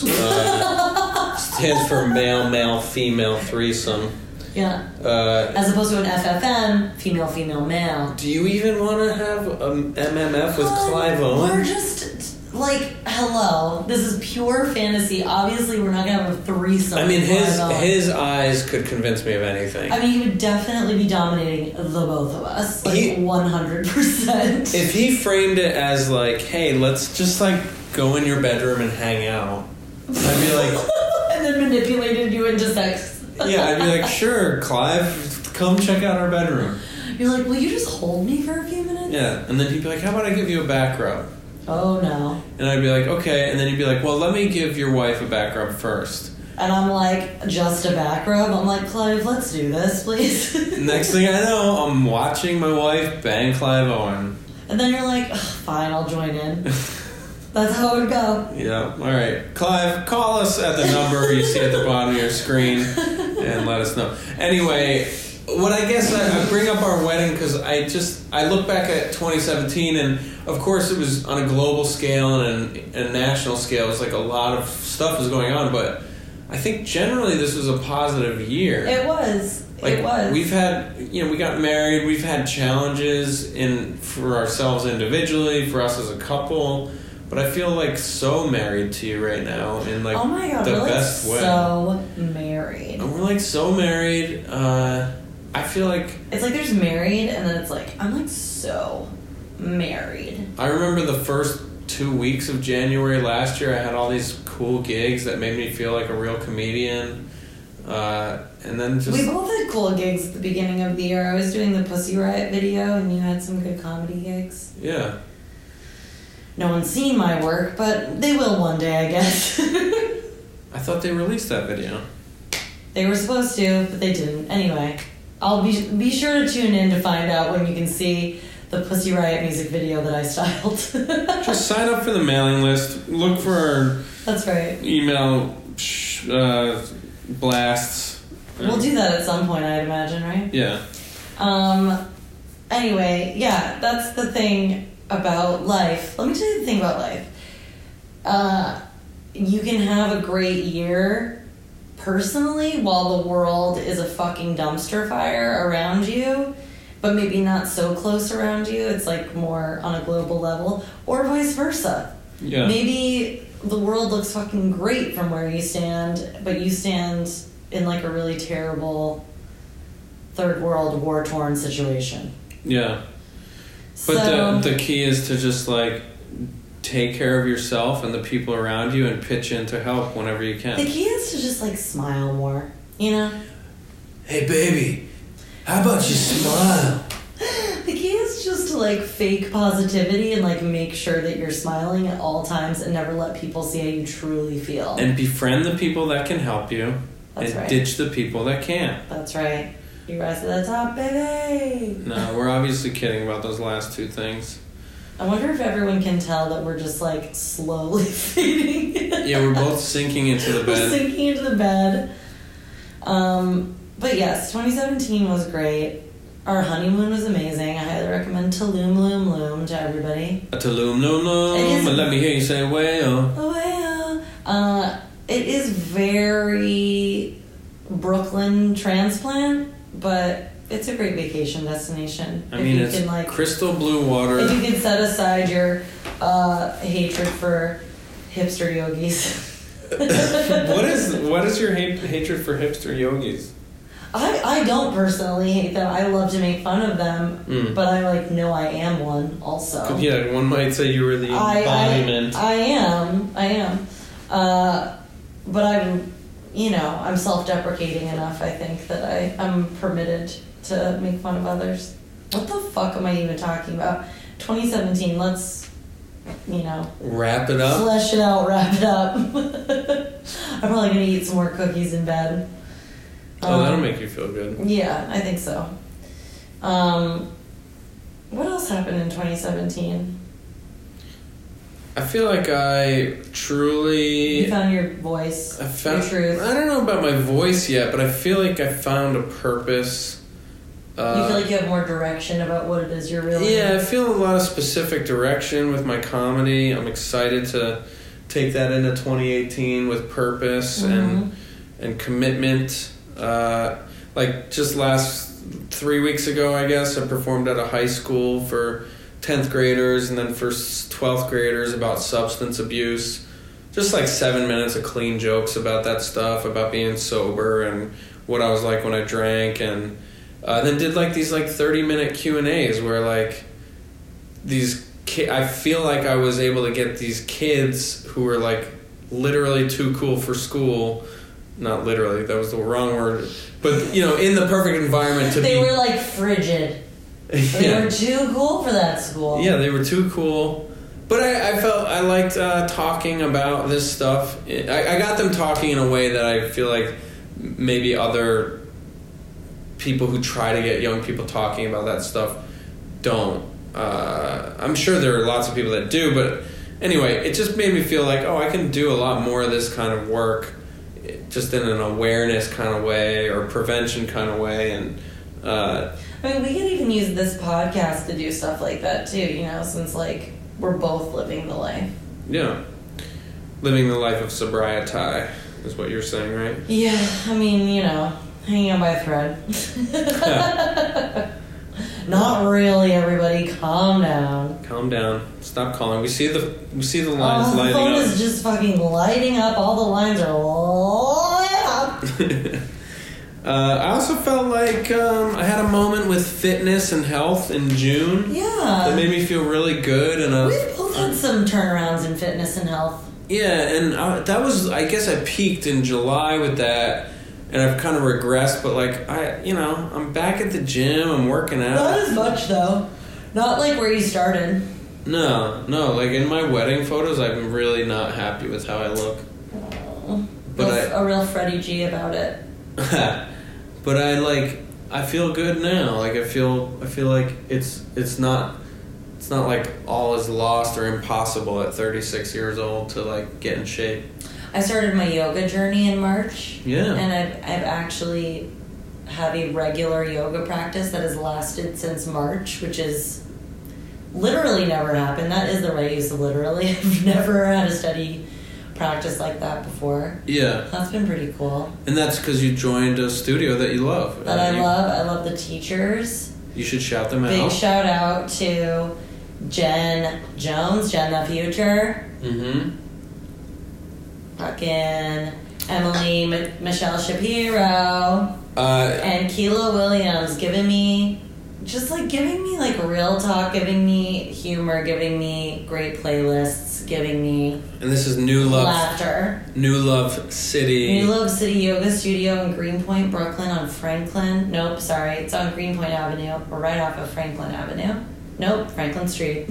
stands for male, female threesome. Yeah. Uh, As opposed to an FFM, female, male. do you even want to have a MMF with Clive Owen? We're just like, hello. This is pure fantasy. Obviously, we're not gonna have a threesome. I mean, with Clive Owen. his eyes could convince me of anything. I mean, he would definitely be dominating the both of us, like 100%. If he framed it as like, hey, let's just like go in your bedroom and hang out, I'd be like, and then manipulated you into sex. yeah, I'd be like, sure, Clive, come check out our bedroom. You're like, will you just hold me for a few minutes? Yeah, and then he'd be like, how about I give you a back rub? Oh no. And I'd be like, okay, and then he'd be like, well, let me give your wife a back rub first. And I'm like, just a back rub? I'm like, Clive, let's do this, please. Next thing I know, I'm watching my wife bang Clive Owen. And then you're like, ugh, fine, I'll join in. That's how it would go. Yeah, alright. Clive, call us at the number you see at the bottom of your screen and let us know. Anyway, what I guess I bring up our wedding because I look back at 2017 and of course it was on a global scale and a national scale. It's like a lot of stuff was going on, but I think generally this was a positive year. It was. Like, it was. We've had, we got married. We've had challenges for ourselves individually, for us as a couple. But I feel like so married to you right now in like oh my God, the we're best like way. so married. And we're like so married. I feel like It's like there's married, and then it's like, I'm like so married. I remember the first 2 weeks of January last year. I had all these cool gigs that made me feel like a real comedian. And then just We both had cool gigs at the beginning of the year. I was doing the Pussy Riot video, and you had some good comedy gigs. yeah. No one's seen my work, but they will one day, I guess. I thought they released that video. They were supposed to, but they didn't. Anyway, I'll be sure to tune in to find out when you can see the Pussy Riot music video that I styled. Just sign up for the mailing list. Look for our That's right. email blasts. We'll do that at some point, I'd imagine, right? Yeah. Anyway, yeah, that's the thing about life. Let me tell you the thing about life. You can have a great year personally while the world is a fucking dumpster fire around you. but maybe not so close around you. It's like more on a global level, or vice versa. Yeah. Maybe the world looks fucking great from where you stand, but you stand in like a really terrible third world war-torn situation. Yeah. But So, the key is to just like take care of yourself and the people around you and pitch in to help whenever you can. the key is to just like smile more, you know? Hey baby, how about you smile? The key is just to like fake positivity and like make sure that you're smiling at all times and never let people see how you truly feel. And befriend the people that can help you. That's and right. ditch the people that can't. That's right. You rise to the top, baby. No, we're obviously kidding about those last two things. I wonder if everyone can tell that we're just like slowly fading. Yeah, we're both sinking into the We're bed. sinking into the bed. But yes, 2017 was great. Our honeymoon was amazing. I highly recommend Tulum Loom Loom to everybody. A Tulum Loom Loom, It is- and let me hear you say, well. Oh, well. It is very Brooklyn transplant, but it's a great vacation destination. I mean, it's crystal blue water. If you can set aside your hatred for hipster yogis. What is your hatred for hipster yogis? I don't personally hate them. I love to make fun of them, but I know I am one also. Yeah, one might say you were the embodiment. I am. But I'm self-deprecating enough, I think, that I'm permitted to make fun of others. What the fuck am I even talking about? 2017, let's, wrap it up. flesh it out, wrap it up. I'm probably going to eat some more cookies in bed. That'll make you feel good. Yeah, I think so. What else happened in 2017? I feel like I truly... You found your voice, your truth. I don't know about my voice yet, but I feel like I found a purpose. You feel like you have more direction about what it is you're really... Yeah, I feel a lot of specific direction with my comedy. I'm excited to take that into 2018 with purpose and commitment. Like just last 3 weeks ago, I guess, I performed at a high school for 10th graders and then for 12th graders about substance abuse. Just like 7 minutes of clean jokes about that stuff, about being sober and what I was like when I drank, and then did like these 30-minute Q&As where like these I feel like I was able to get these kids who were like literally too cool for school. Not literally, that was the wrong word. But, in the perfect environment to They were like frigid. They were too cool for that school. Yeah, they were too cool. But I felt I liked talking about this stuff. I got them talking in a way that I feel like maybe other people who try to get young people talking about that stuff don't. I'm sure there are lots of people that do, but anyway, it just made me feel like, I can do a lot more of this kind of work just in an awareness kind of way or prevention kind of way. And we could even use this podcast to do stuff like that too, since we're both living the life. Yeah. Living the life of sobriety is what you're saying, right? Yeah, hanging on by a thread. Not really, everybody. Calm down. Calm down. Stop calling. We see the lines lighting up. The phone is just fucking lighting up. All the lines are lit up. I also felt like I had a moment with fitness and health in June. Yeah. That made me feel really good. And we've both had some turnarounds in fitness and health. Yeah, and that was, I guess I peaked in July with that. And I've kind of regressed, but I'm back at the gym. I'm working out. Not as much though. Not like where you started. No. Like in my wedding photos, I'm really not happy with how I look. But a real Freddie G about it. But I feel good now. Like I feel like it's not like all is lost or impossible at 36 years old to get in shape. I started my yoga journey in March. Yeah. And I've actually had a regular yoga practice that has lasted since March, which is literally never happened. That is the right use of literally. I've never had a steady practice like that before. Yeah. That's been pretty cool. And that's because you joined a studio that you love. That I love. I love the teachers. You should shout them Big out. shout out to Jen Jones, Jen the Future. Mm-hmm. Fucking Emily Michelle Shapiro. And Keela Williams giving me like real talk, giving me humor, giving me great playlists, giving me And this is New Love laughter. New Love City. New Love City Yoga Studio in Greenpoint, Brooklyn on Franklin. Nope, sorry. It's on Greenpoint Avenue. We're right off of Franklin Avenue. Nope, Franklin Street.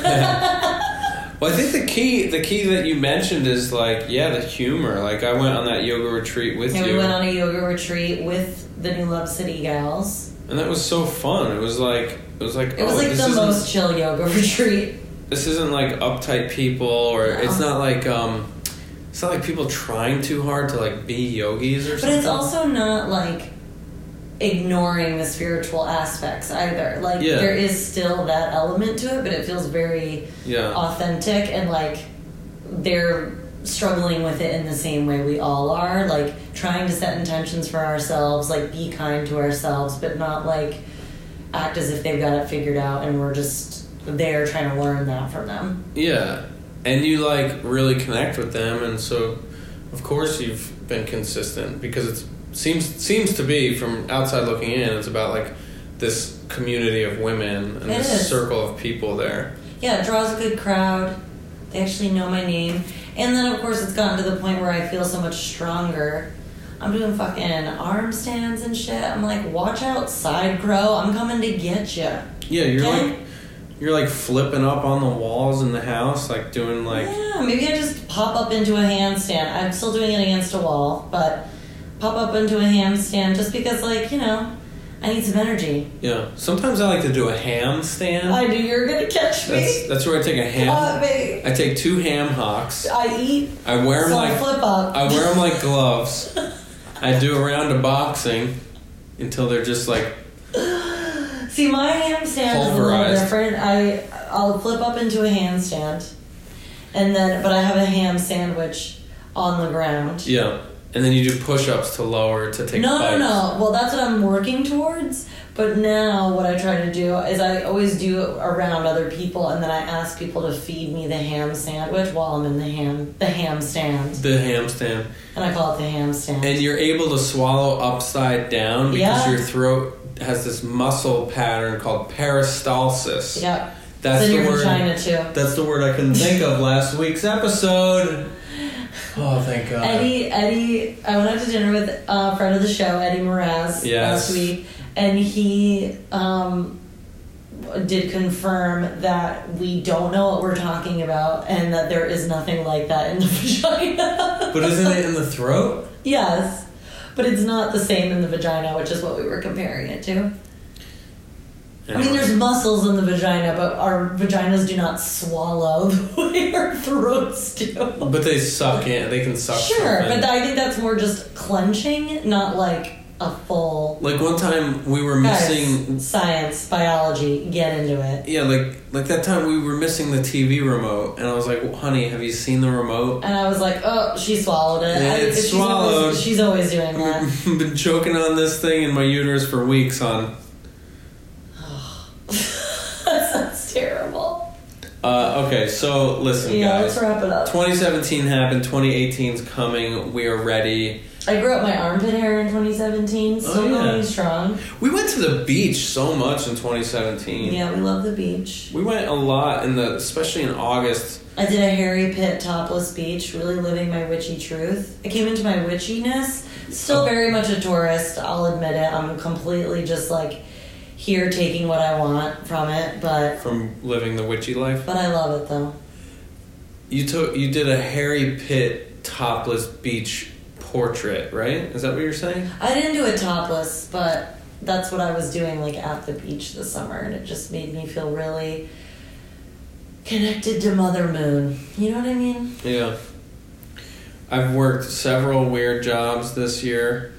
Well, I think the key that you mentioned is like, the humor. Like I went on that yoga retreat with you. We went on a yoga retreat with the New Love City gals. And that was so fun. It was like It was like the most chill yoga retreat. This isn't like uptight people, or No. it's not like people trying too hard to like be yogis or something. But it's also not like ignoring the spiritual aspects either. Like there is still that element to it, but it feels very authentic, and like they're struggling with it in the same way we all are, like trying to set intentions for ourselves, like be kind to ourselves, but not like act as if they've got it figured out and we're just there trying to learn that from them. Yeah. And you like really connect with them, and so of course you've been consistent, because it seems to be, from outside looking in, it's about like this community of women and this circle of people there. Yeah, it draws a good crowd. They actually know my name. And then, of course, it's gotten to the point where I feel so much stronger. I'm doing fucking arm stands and shit. I'm like, watch out, side crow. I'm coming to get you. Yeah, you're like flipping up on the walls in the house, like doing like... Yeah, maybe I just pop up into a handstand. I'm still doing it against a wall, but pop up into a handstand just because, like, I need some energy. Yeah. Sometimes I like to do a ham stand. I knew you were going to catch me. That's where I take a ham. Caught me. I take 2 ham hocks. I eat. I wear them like flip up. I wear them like gloves. I do a round of boxing until they're just like... See, my handstand is a little different. I'll flip up into a handstand, but I have a ham sandwich on the ground. Yeah. And then you do push-ups to lower, to take bites. No. Well, that's what I'm working towards. But now what I try to do is I always do around other people, and then I ask people to feed me the ham sandwich while I'm in the ham stand. The ham stand. And I call it the ham stand. And you're able to swallow upside down because your throat has this muscle pattern called peristalsis. Yep. That's it's in the your word. vagina too. That's the word I couldn't think of last week's episode. Oh, thank God. Eddie, I went out to dinner with a friend of the show, Eddie Mraz, last week, and he did confirm that we don't know what we're talking about and that there is nothing like that in the vagina. But isn't it in the throat? Yes, but it's not the same in the vagina, which is what we were comparing it to. I mean, there's muscles in the vagina, but our vaginas do not swallow the way our throats do. But they suck in. They can suck. Sure, something. but I think that's more just clenching, not like a full... Like one time we were missing... Science, biology, get into it. Yeah, like that time we were missing the TV remote, and I was like, honey, have you seen the remote? And I was like, oh, she swallowed it. Yeah, it's swallowed. She's always doing that. I've been choking on this thing in my uterus for weeks, hon. That sounds terrible. Okay, so listen, guys. Let's wrap it up. 2017 happened. 2018's coming. We are ready. I grew up my armpit hair in 2017. Still going strong. We went to the beach so much in 2017. Yeah, we love the beach. We went a lot especially in August. I did a Harry Pitt topless beach, really living my witchy truth. I came into my witchiness. Still very much a tourist, I'll admit it. I'm completely just like here taking what I want from it, but from living the witchy life. But I love it though. You did a Harry Pitt topless beach portrait, right? Is that what you're saying? I didn't do it topless, but that's what I was doing like at the beach this summer, and it just made me feel really connected to Mother Moon. You know what I mean? Yeah. I've worked several weird jobs this year.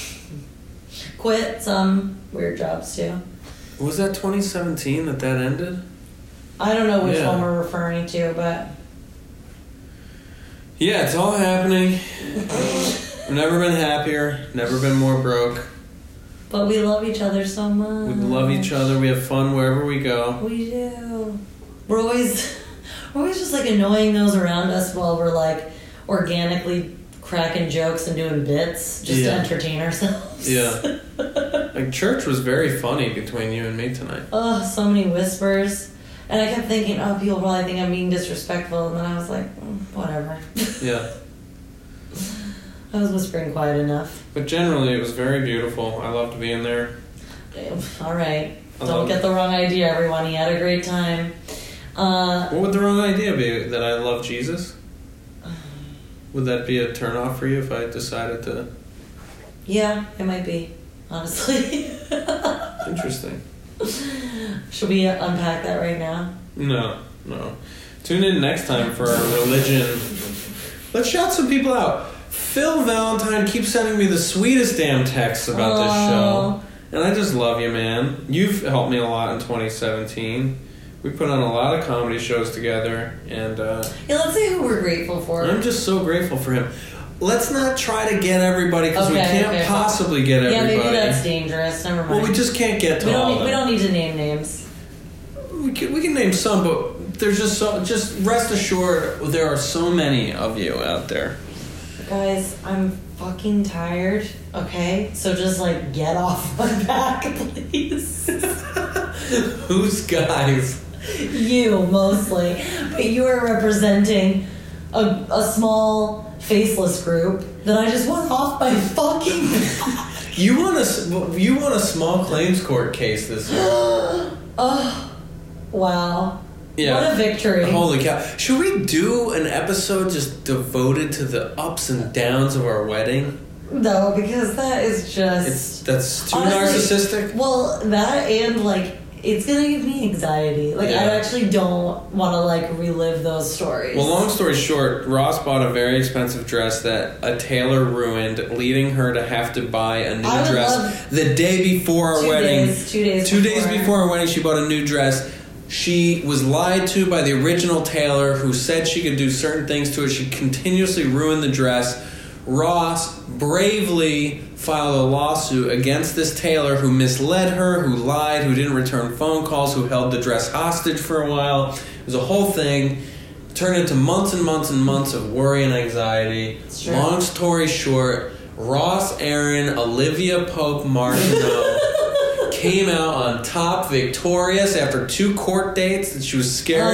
Quit some weird jobs too. Was that 2017 that ended? I don't know which one we're referring to, but... Yeah, it's all happening. I've never been happier, never been more broke. But we love each other so much. We love each other. We have fun wherever we go. We do. We're always just like annoying those around us while we're like organically cracking jokes and doing bits just to entertain ourselves. Yeah. Like church was very funny between you and me tonight. Oh, so many whispers. And I kept thinking, oh, people probably think I'm being disrespectful. And then I was like, whatever. Yeah. I was whispering quiet enough. But generally, it was very beautiful. I loved being there. All right. Don't get the wrong idea, everyone. He had a great time. What would the wrong idea be? That I love Jesus? Would that be a turnoff for you if I decided to? Yeah, it might be. Honestly. Interesting. Should we unpack that right now? No. Tune in next time for our religion. Let's shout some people out. Phil Valentine keeps sending me the sweetest damn texts about this show. And I just love you, man. You've helped me a lot in 2017. We put on a lot of comedy shows together. And let's say who we're grateful for. I'm just so grateful for him. Let's not try to get everybody, because we can't possibly get everybody. Yeah, maybe that's dangerous. Never mind. Well, we just can't get to all of them. We don't need to name names. We can name some, but there's just rest assured there are so many of you out there. Guys, I'm fucking tired, okay? So just, like, get off my back, please. Who's guys? You, mostly. But you are representing a small, faceless group that I just want off my fucking back. You won a small claims court case this year. Oh, wow. Yeah. What a victory. Holy cow. Should we do an episode just devoted to the ups and downs of our wedding? No, because that is just... That's too honestly, narcissistic? Well, that and, like, it's going to give me anxiety. Like, I actually don't want to, like, relive those stories. Well, long story short, Ross bought a very expensive dress that a tailor ruined, leading her to have to buy a new dress the day before our wedding. 2 days before our wedding, she bought a new dress. She was lied to by the original tailor who said she could do certain things to it. She continuously ruined the dress. Ross bravely filed a lawsuit against this tailor who misled her, who lied, who didn't return phone calls, who held the dress hostage for a while. It was a whole thing. It turned into months and months and months of worry and anxiety. Long story short, Ross Aaron, Olivia Pope Martineau came out on top, victorious after 2 court dates that she was scared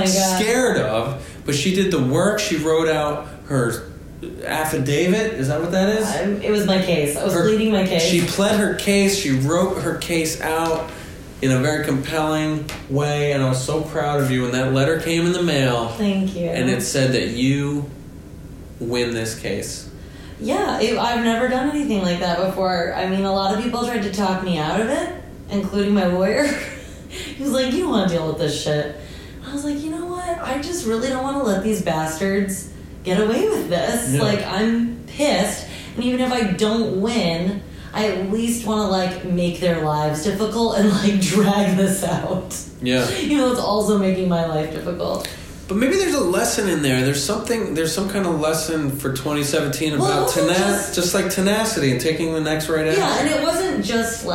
of. But she did the work. She wrote out her affidavit. Is that what that is? It was my case. I was pleading my case. She pled her case. She wrote her case out in a very compelling way, and I was so proud of you. And that letter came in the mail. Thank you. And it said that you win this case. Yeah, I've never done anything like that before. I mean, a lot of people tried to talk me out of it, including my lawyer. He was like, you don't want to deal with this shit. I was like, you know what? I just really don't want to let these bastards get away with this. Yeah. Like, I'm pissed. And even if I don't win, I at least want to, like, make their lives difficult and, like, drag this out. Yeah. You know, it's also making my life difficult. But maybe there's a lesson in there. There's some kind of lesson for 2017 about just like tenacity and taking the next right action. Yeah, and it wasn't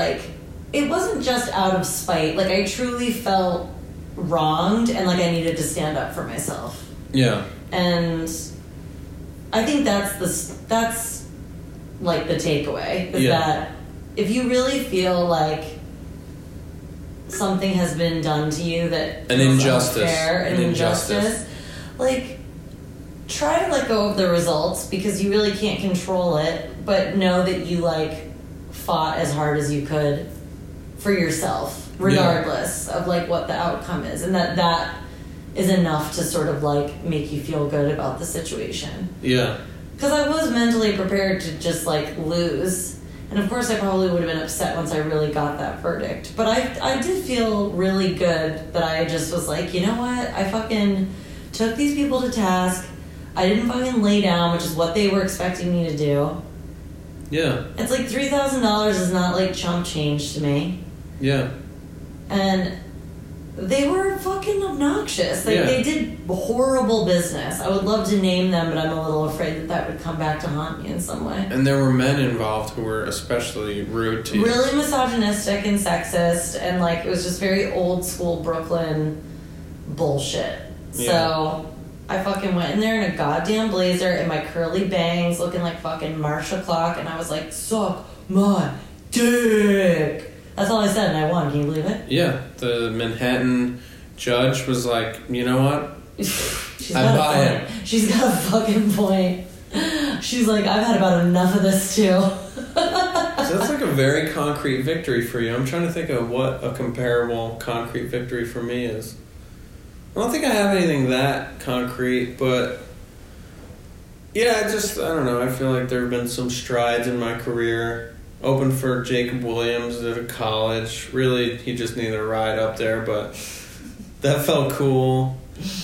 just out of spite. Like, I truly felt wronged and like I needed to stand up for myself. Yeah. And I think that's like the takeaway is that if you really feel like something has been done to you that an injustice, like try to let go of the results because you really can't control it, but know that you like fought as hard as you could for yourself regardless of like what the outcome is, and that is enough to sort of like make you feel good about the situation. Yeah, because I was mentally prepared to just like lose. And of course I probably would have been upset once I really got that verdict. But I did feel really good that I just was like, you know what? I fucking took these people to task. I didn't fucking lay down, which is what they were expecting me to do. Yeah. It's like $3,000 is not like chump change to me. Yeah. And they were fucking obnoxious. Like, Yeah. they did horrible business. I would love to name them, but I'm a little afraid that would come back to haunt me in some way. And there were men involved who were especially rude to you. Really misogynistic and sexist, and like it was just very old school Brooklyn bullshit. Yeah. So I fucking went in there in a goddamn blazer and my curly bangs looking like fucking Marsha Clark, and I was like, suck my dick. That's all I said, and I won. Can you believe it? Yeah, the Manhattan judge was like, you know what? She's I got a buy point. She's got a fucking point. She's like, I've had about enough of this too. So that's like a very concrete victory for you. I'm trying to think of what a comparable concrete victory for me is. I don't think I have anything that concrete, but yeah, I don't know. I feel like there have been some strides in my career. Opened for Jacob Williams at a college. Really, he just needed a ride up there, but that felt cool.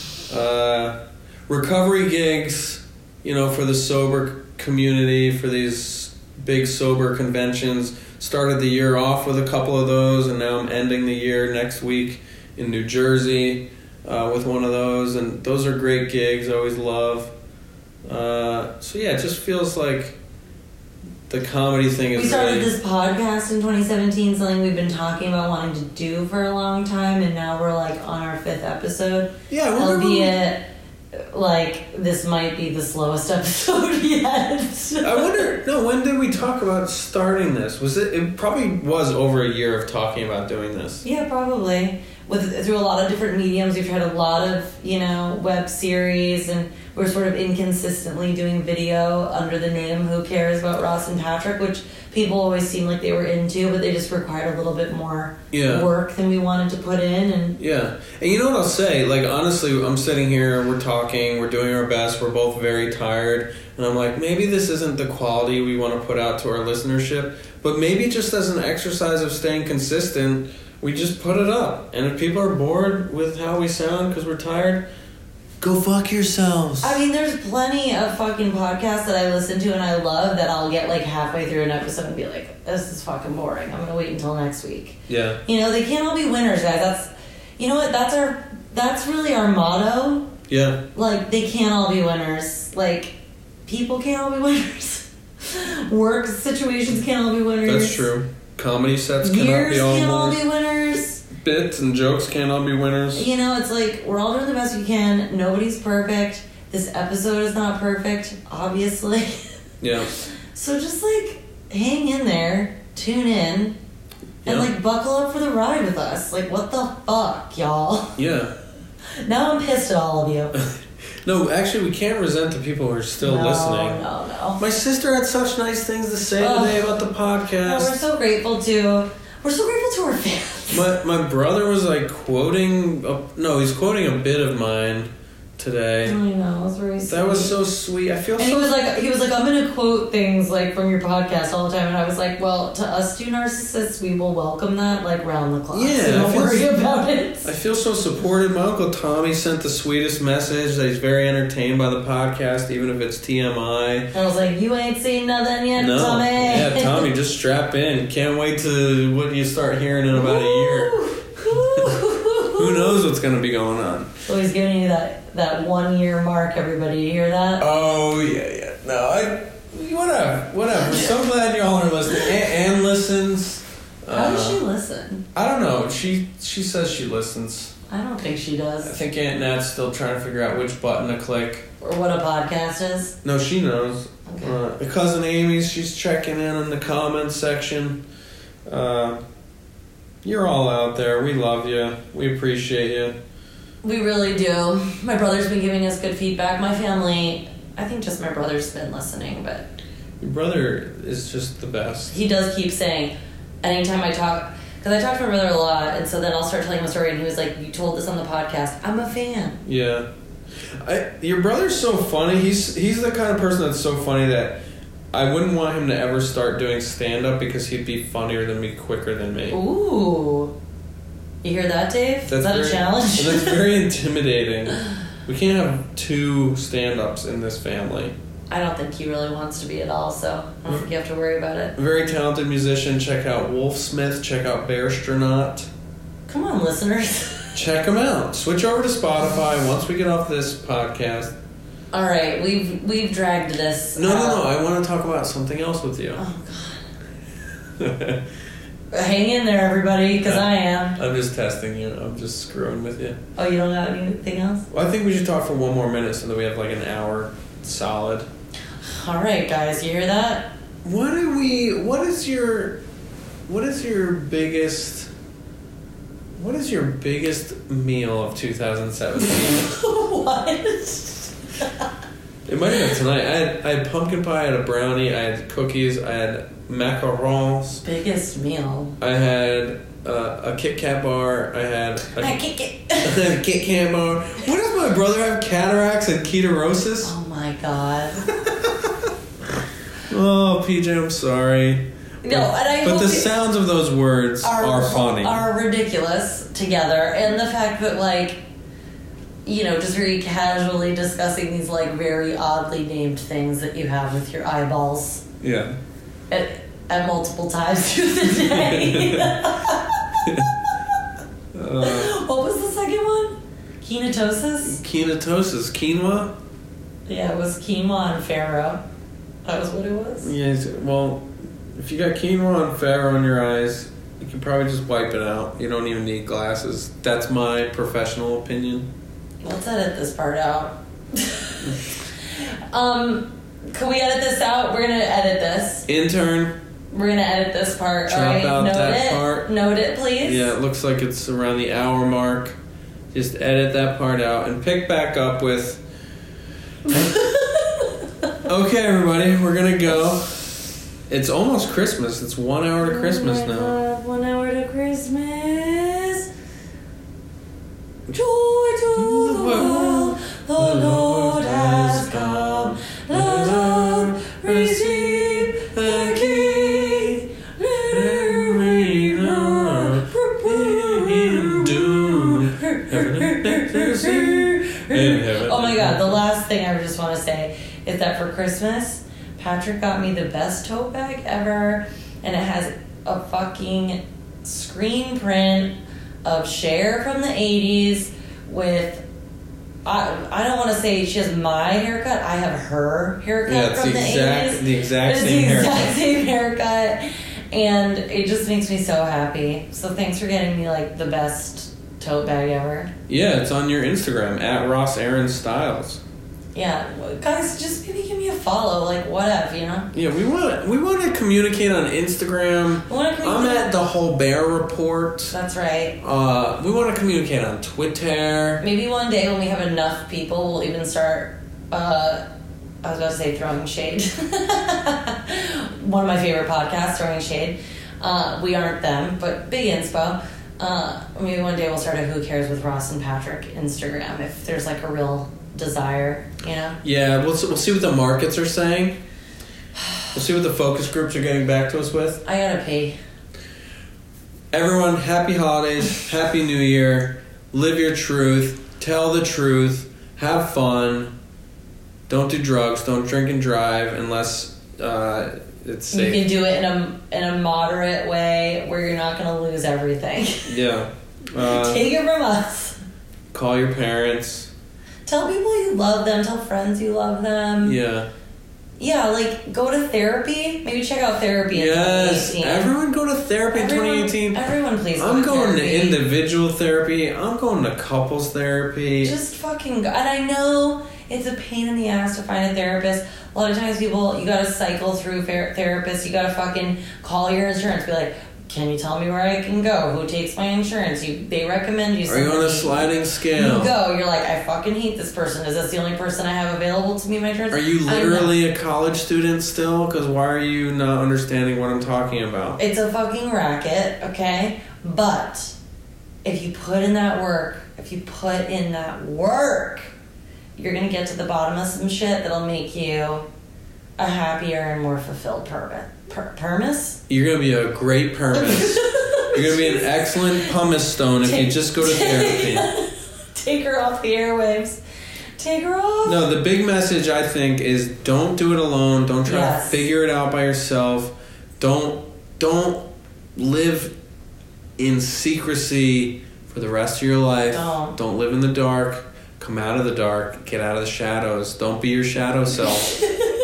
Recovery gigs, for the sober community, for these big sober conventions. Started the year off with a couple of those, and now I'm ending the year next week in New Jersey with one of those, and those are great gigs. I always love. So yeah, it just feels like the comedy thing is. We started really... this podcast in 2017, something we've been talking about wanting to do for a long time, and now we're like on our 5th episode. Yeah, albeit like this might be the slowest episode yet. I wonder. No, when did we talk about starting this? Was it? It probably was over a year of talking about doing this. Yeah, probably. Through a lot of different mediums, we've tried a lot of web series, and we're sort of inconsistently doing video under the name Who Cares About Ross and Patrick, which people always seemed like they were into, but they just required a little bit more work than we wanted to put in. And yeah, and you know what I'll say? Like, honestly, I'm sitting here, we're talking, we're doing our best, we're both very tired, and I'm like, maybe this isn't the quality we want to put out to our listenership, but maybe just as an exercise of staying consistent, we just put it up. And if people are bored with how we sound because we're tired, go fuck yourselves. I mean, there's plenty of fucking podcasts that I listen to and I love that I'll get like halfway through an episode and be like, this is fucking boring. I'm gonna wait until next week. Yeah. They can't all be winners, guys. That's really our motto. Yeah. Like, they can't all be winners. Like, people can't all be winners. Work situations can't all be winners. That's true. Comedy sets cannot be all can't all winners. be winners. Bits and jokes can't all be winners. It's like, we're all doing the best we can. Nobody's perfect. This episode is not perfect, obviously. Yeah. So just, like, hang in there, tune in, and, like, buckle up for the ride with us. Like, what the fuck, y'all? Yeah. Now I'm pissed at all of you. No, actually, we can't resent the people who are still listening. No. My sister had such nice things to say today about the podcast. We're so grateful to our fans. My brother was like quoting. He's quoting a bit of mine today. I know, it was very sweet. That was so sweet. I feel. And he was like, I'm gonna quote things like from your podcast all the time, and I was like, well, to us two narcissists, we will welcome that like round the clock. Yeah, so don't worry about it. I feel so supported. My Uncle Tommy sent the sweetest message that he's very entertained by the podcast, even if it's TMI. And I was like, you ain't seen nothing yet, No. Tommy. Yeah, Tommy, just strap in. Can't wait to what you start hearing in about a year. Who knows what's going to be going on? So he's giving you that 1 year mark, everybody. You hear that? Oh, yeah. No, whatever. So glad y'all are listening. Anne listens. How does she listen? I don't know. She says she listens. I don't think she does. I think Aunt Nat's still trying to figure out which button to click. Or what a podcast is? No, she knows. Okay. Cousin Amy's, she's checking in the comments section. You're all out there. We love you. We appreciate you. We really do. My brother's been giving us good feedback. My family, I think just my brother's been listening, but... Your brother is just the best. He does keep saying, anytime I talk... Because I talk to my brother a lot, and so then I'll start telling him a story, and he was like, you told this on the podcast. I'm a fan. Yeah. Your brother's so funny. He's the kind of person that's so funny that I wouldn't want him to ever start doing stand-up because he'd be funnier than me quicker than me. Ooh. You hear that, Dave? Is that a challenge? That's very intimidating. We can't have two stand-ups in this family. I don't think he really wants to be at all, so I don't think you have to worry about it. Very talented musician. Check out Wolfsmith. Check out Bearstronaut. Come on, listeners. Check them out. Switch over to Spotify once we get off this podcast. All right, we've dragged this. No. I want to talk about something else with you. Oh God. Hang in there, everybody, because I am. I'm just testing you. I'm just screwing with you. Oh, you don't got anything else? Well, I think we should talk for one more minute so that we have like an hour solid. All right, guys, you hear that? What is your biggest meal of 2017? What? It might have been tonight. I had pumpkin pie, I had a brownie, I had cookies, I had macarons. Biggest meal. I had a Kit Kat bar. I had a Kit Kat bar. What does my brother have? Cataracts and ketosis? Oh my God. Oh, PJ, I'm sorry. No, and but the sounds of those words are funny. Are ridiculous together, and the fact that just very casually discussing these very oddly named things that you have with your eyeballs. Yeah. At multiple times through the day. What was the second one? Kinetosis? Quinoa? Yeah, it was quinoa and farro. That was what it was? Yes, well, if you got quinoa and farro in your eyes, you can probably just wipe it out. You don't even need glasses. That's my professional opinion. Let's edit this part out. Can we edit this out? We're going to edit this. Intern. We're going to edit this part. Drop all right? out that part. Note it, please. Yeah, it looks like it's around the hour mark. Just edit that part out and pick back up with... Okay, everybody, we're going to go. It's almost Christmas. It's 1 hour to Christmas now. God, 1 hour to Christmas. Joy to the world, the Lord has come. Let us receive the King. Oh my God, the last thing I just want to say is that for Christmas, Patrick got me the best tote bag ever, and it has a fucking screen print of Cher from the 80s with, I don't want to say she has my haircut, I have her haircut from the 80s. The exact same haircut, and it just makes me so happy. So thanks for getting me the best tote bag ever. Yeah, it's on your Instagram, at Ross Aaron Styles. Yeah, guys, just maybe give me a follow, whatever, Yeah, we want to communicate on Instagram. I'm at the Whole Bear Report. That's right. We want to communicate on Twitter. Maybe one day when we have enough people, we'll even start. I was about to say throwing shade. One of my favorite podcasts, Throwing Shade. We aren't them, but big inspo. Maybe one day we'll start a Who Cares with Ross and Patrick Instagram if there's a real desire, Yeah, we'll see what the markets are saying. We'll see what the focus groups are getting back to us with. I gotta pee. Everyone, happy holidays, happy New Year. Live your truth, tell the truth, have fun. Don't do drugs, don't drink and drive unless it's safe. You can do it in a moderate way where you're not gonna lose everything. Yeah. Take it from us. Call your parents. Tell people you love them. Tell friends you love them. Yeah. Yeah, go to therapy. Maybe check out therapy in 2018. Yes, everyone go to therapy in 2018. Everyone please go I'm to going therapy. to individual therapy. I'm going to couples therapy. Just fucking go. And I know it's a pain in the ass to find a therapist. A lot of times you gotta cycle through therapists. You gotta fucking call your insurance. Be like, can you tell me where I can go? Who takes my insurance? They recommend you something. Are you on a sliding scale? You go. You're like, I fucking hate this person. Is this the only person I have available to me my insurance? Are you literally a college student still? Because why are you not understanding what I'm talking about? It's a fucking racket, okay? But if you put in that work, you're going to get to the bottom of some shit that'll make you a happier and more fulfilled permis? You're going to be a great permis. You're going to be an excellent pumice stone if you just go to therapy. Take her off the airwaves. Take her off. No, the big message, I think, is don't do it alone. Don't try to figure it out by yourself. Don't live in secrecy for the rest of your life. Don't live in the dark. Come out of the dark. Get out of the shadows. Don't be your shadow self.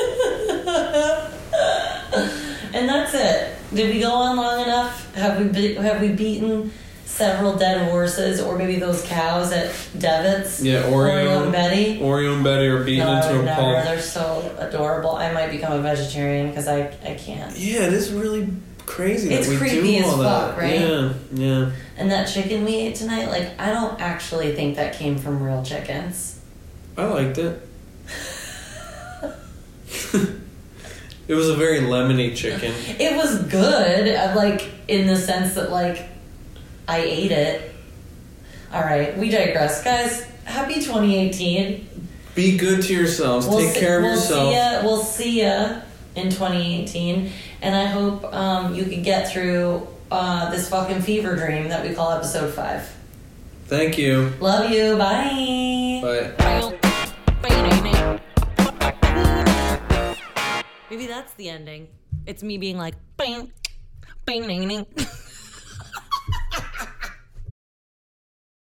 And that's it. Did we go on long enough? Have we beaten several dead horses, or maybe those cows at Devitt's? Yeah, Oreo and Betty. Oreo and Betty are beaten into a pulp. They're so adorable. I might become a vegetarian because I can't. Yeah, it is really crazy it's that we creepy do all as fuck, that. right? Yeah. And that chicken we ate tonight, like, I don't actually think that came from real chickens. I liked it. It was a very lemony chicken. It was good, like, in the sense that, like, I ate it. All right, we digress. Guys, happy 2018. Be good to yourselves. Take care of yourself. We'll see ya in 2018. And I hope you can get through this fucking fever dream that we call episode 5. Thank you. Love you. Bye. Bye. Maybe that's the ending. It's me being like, bang, bang, bang, bang.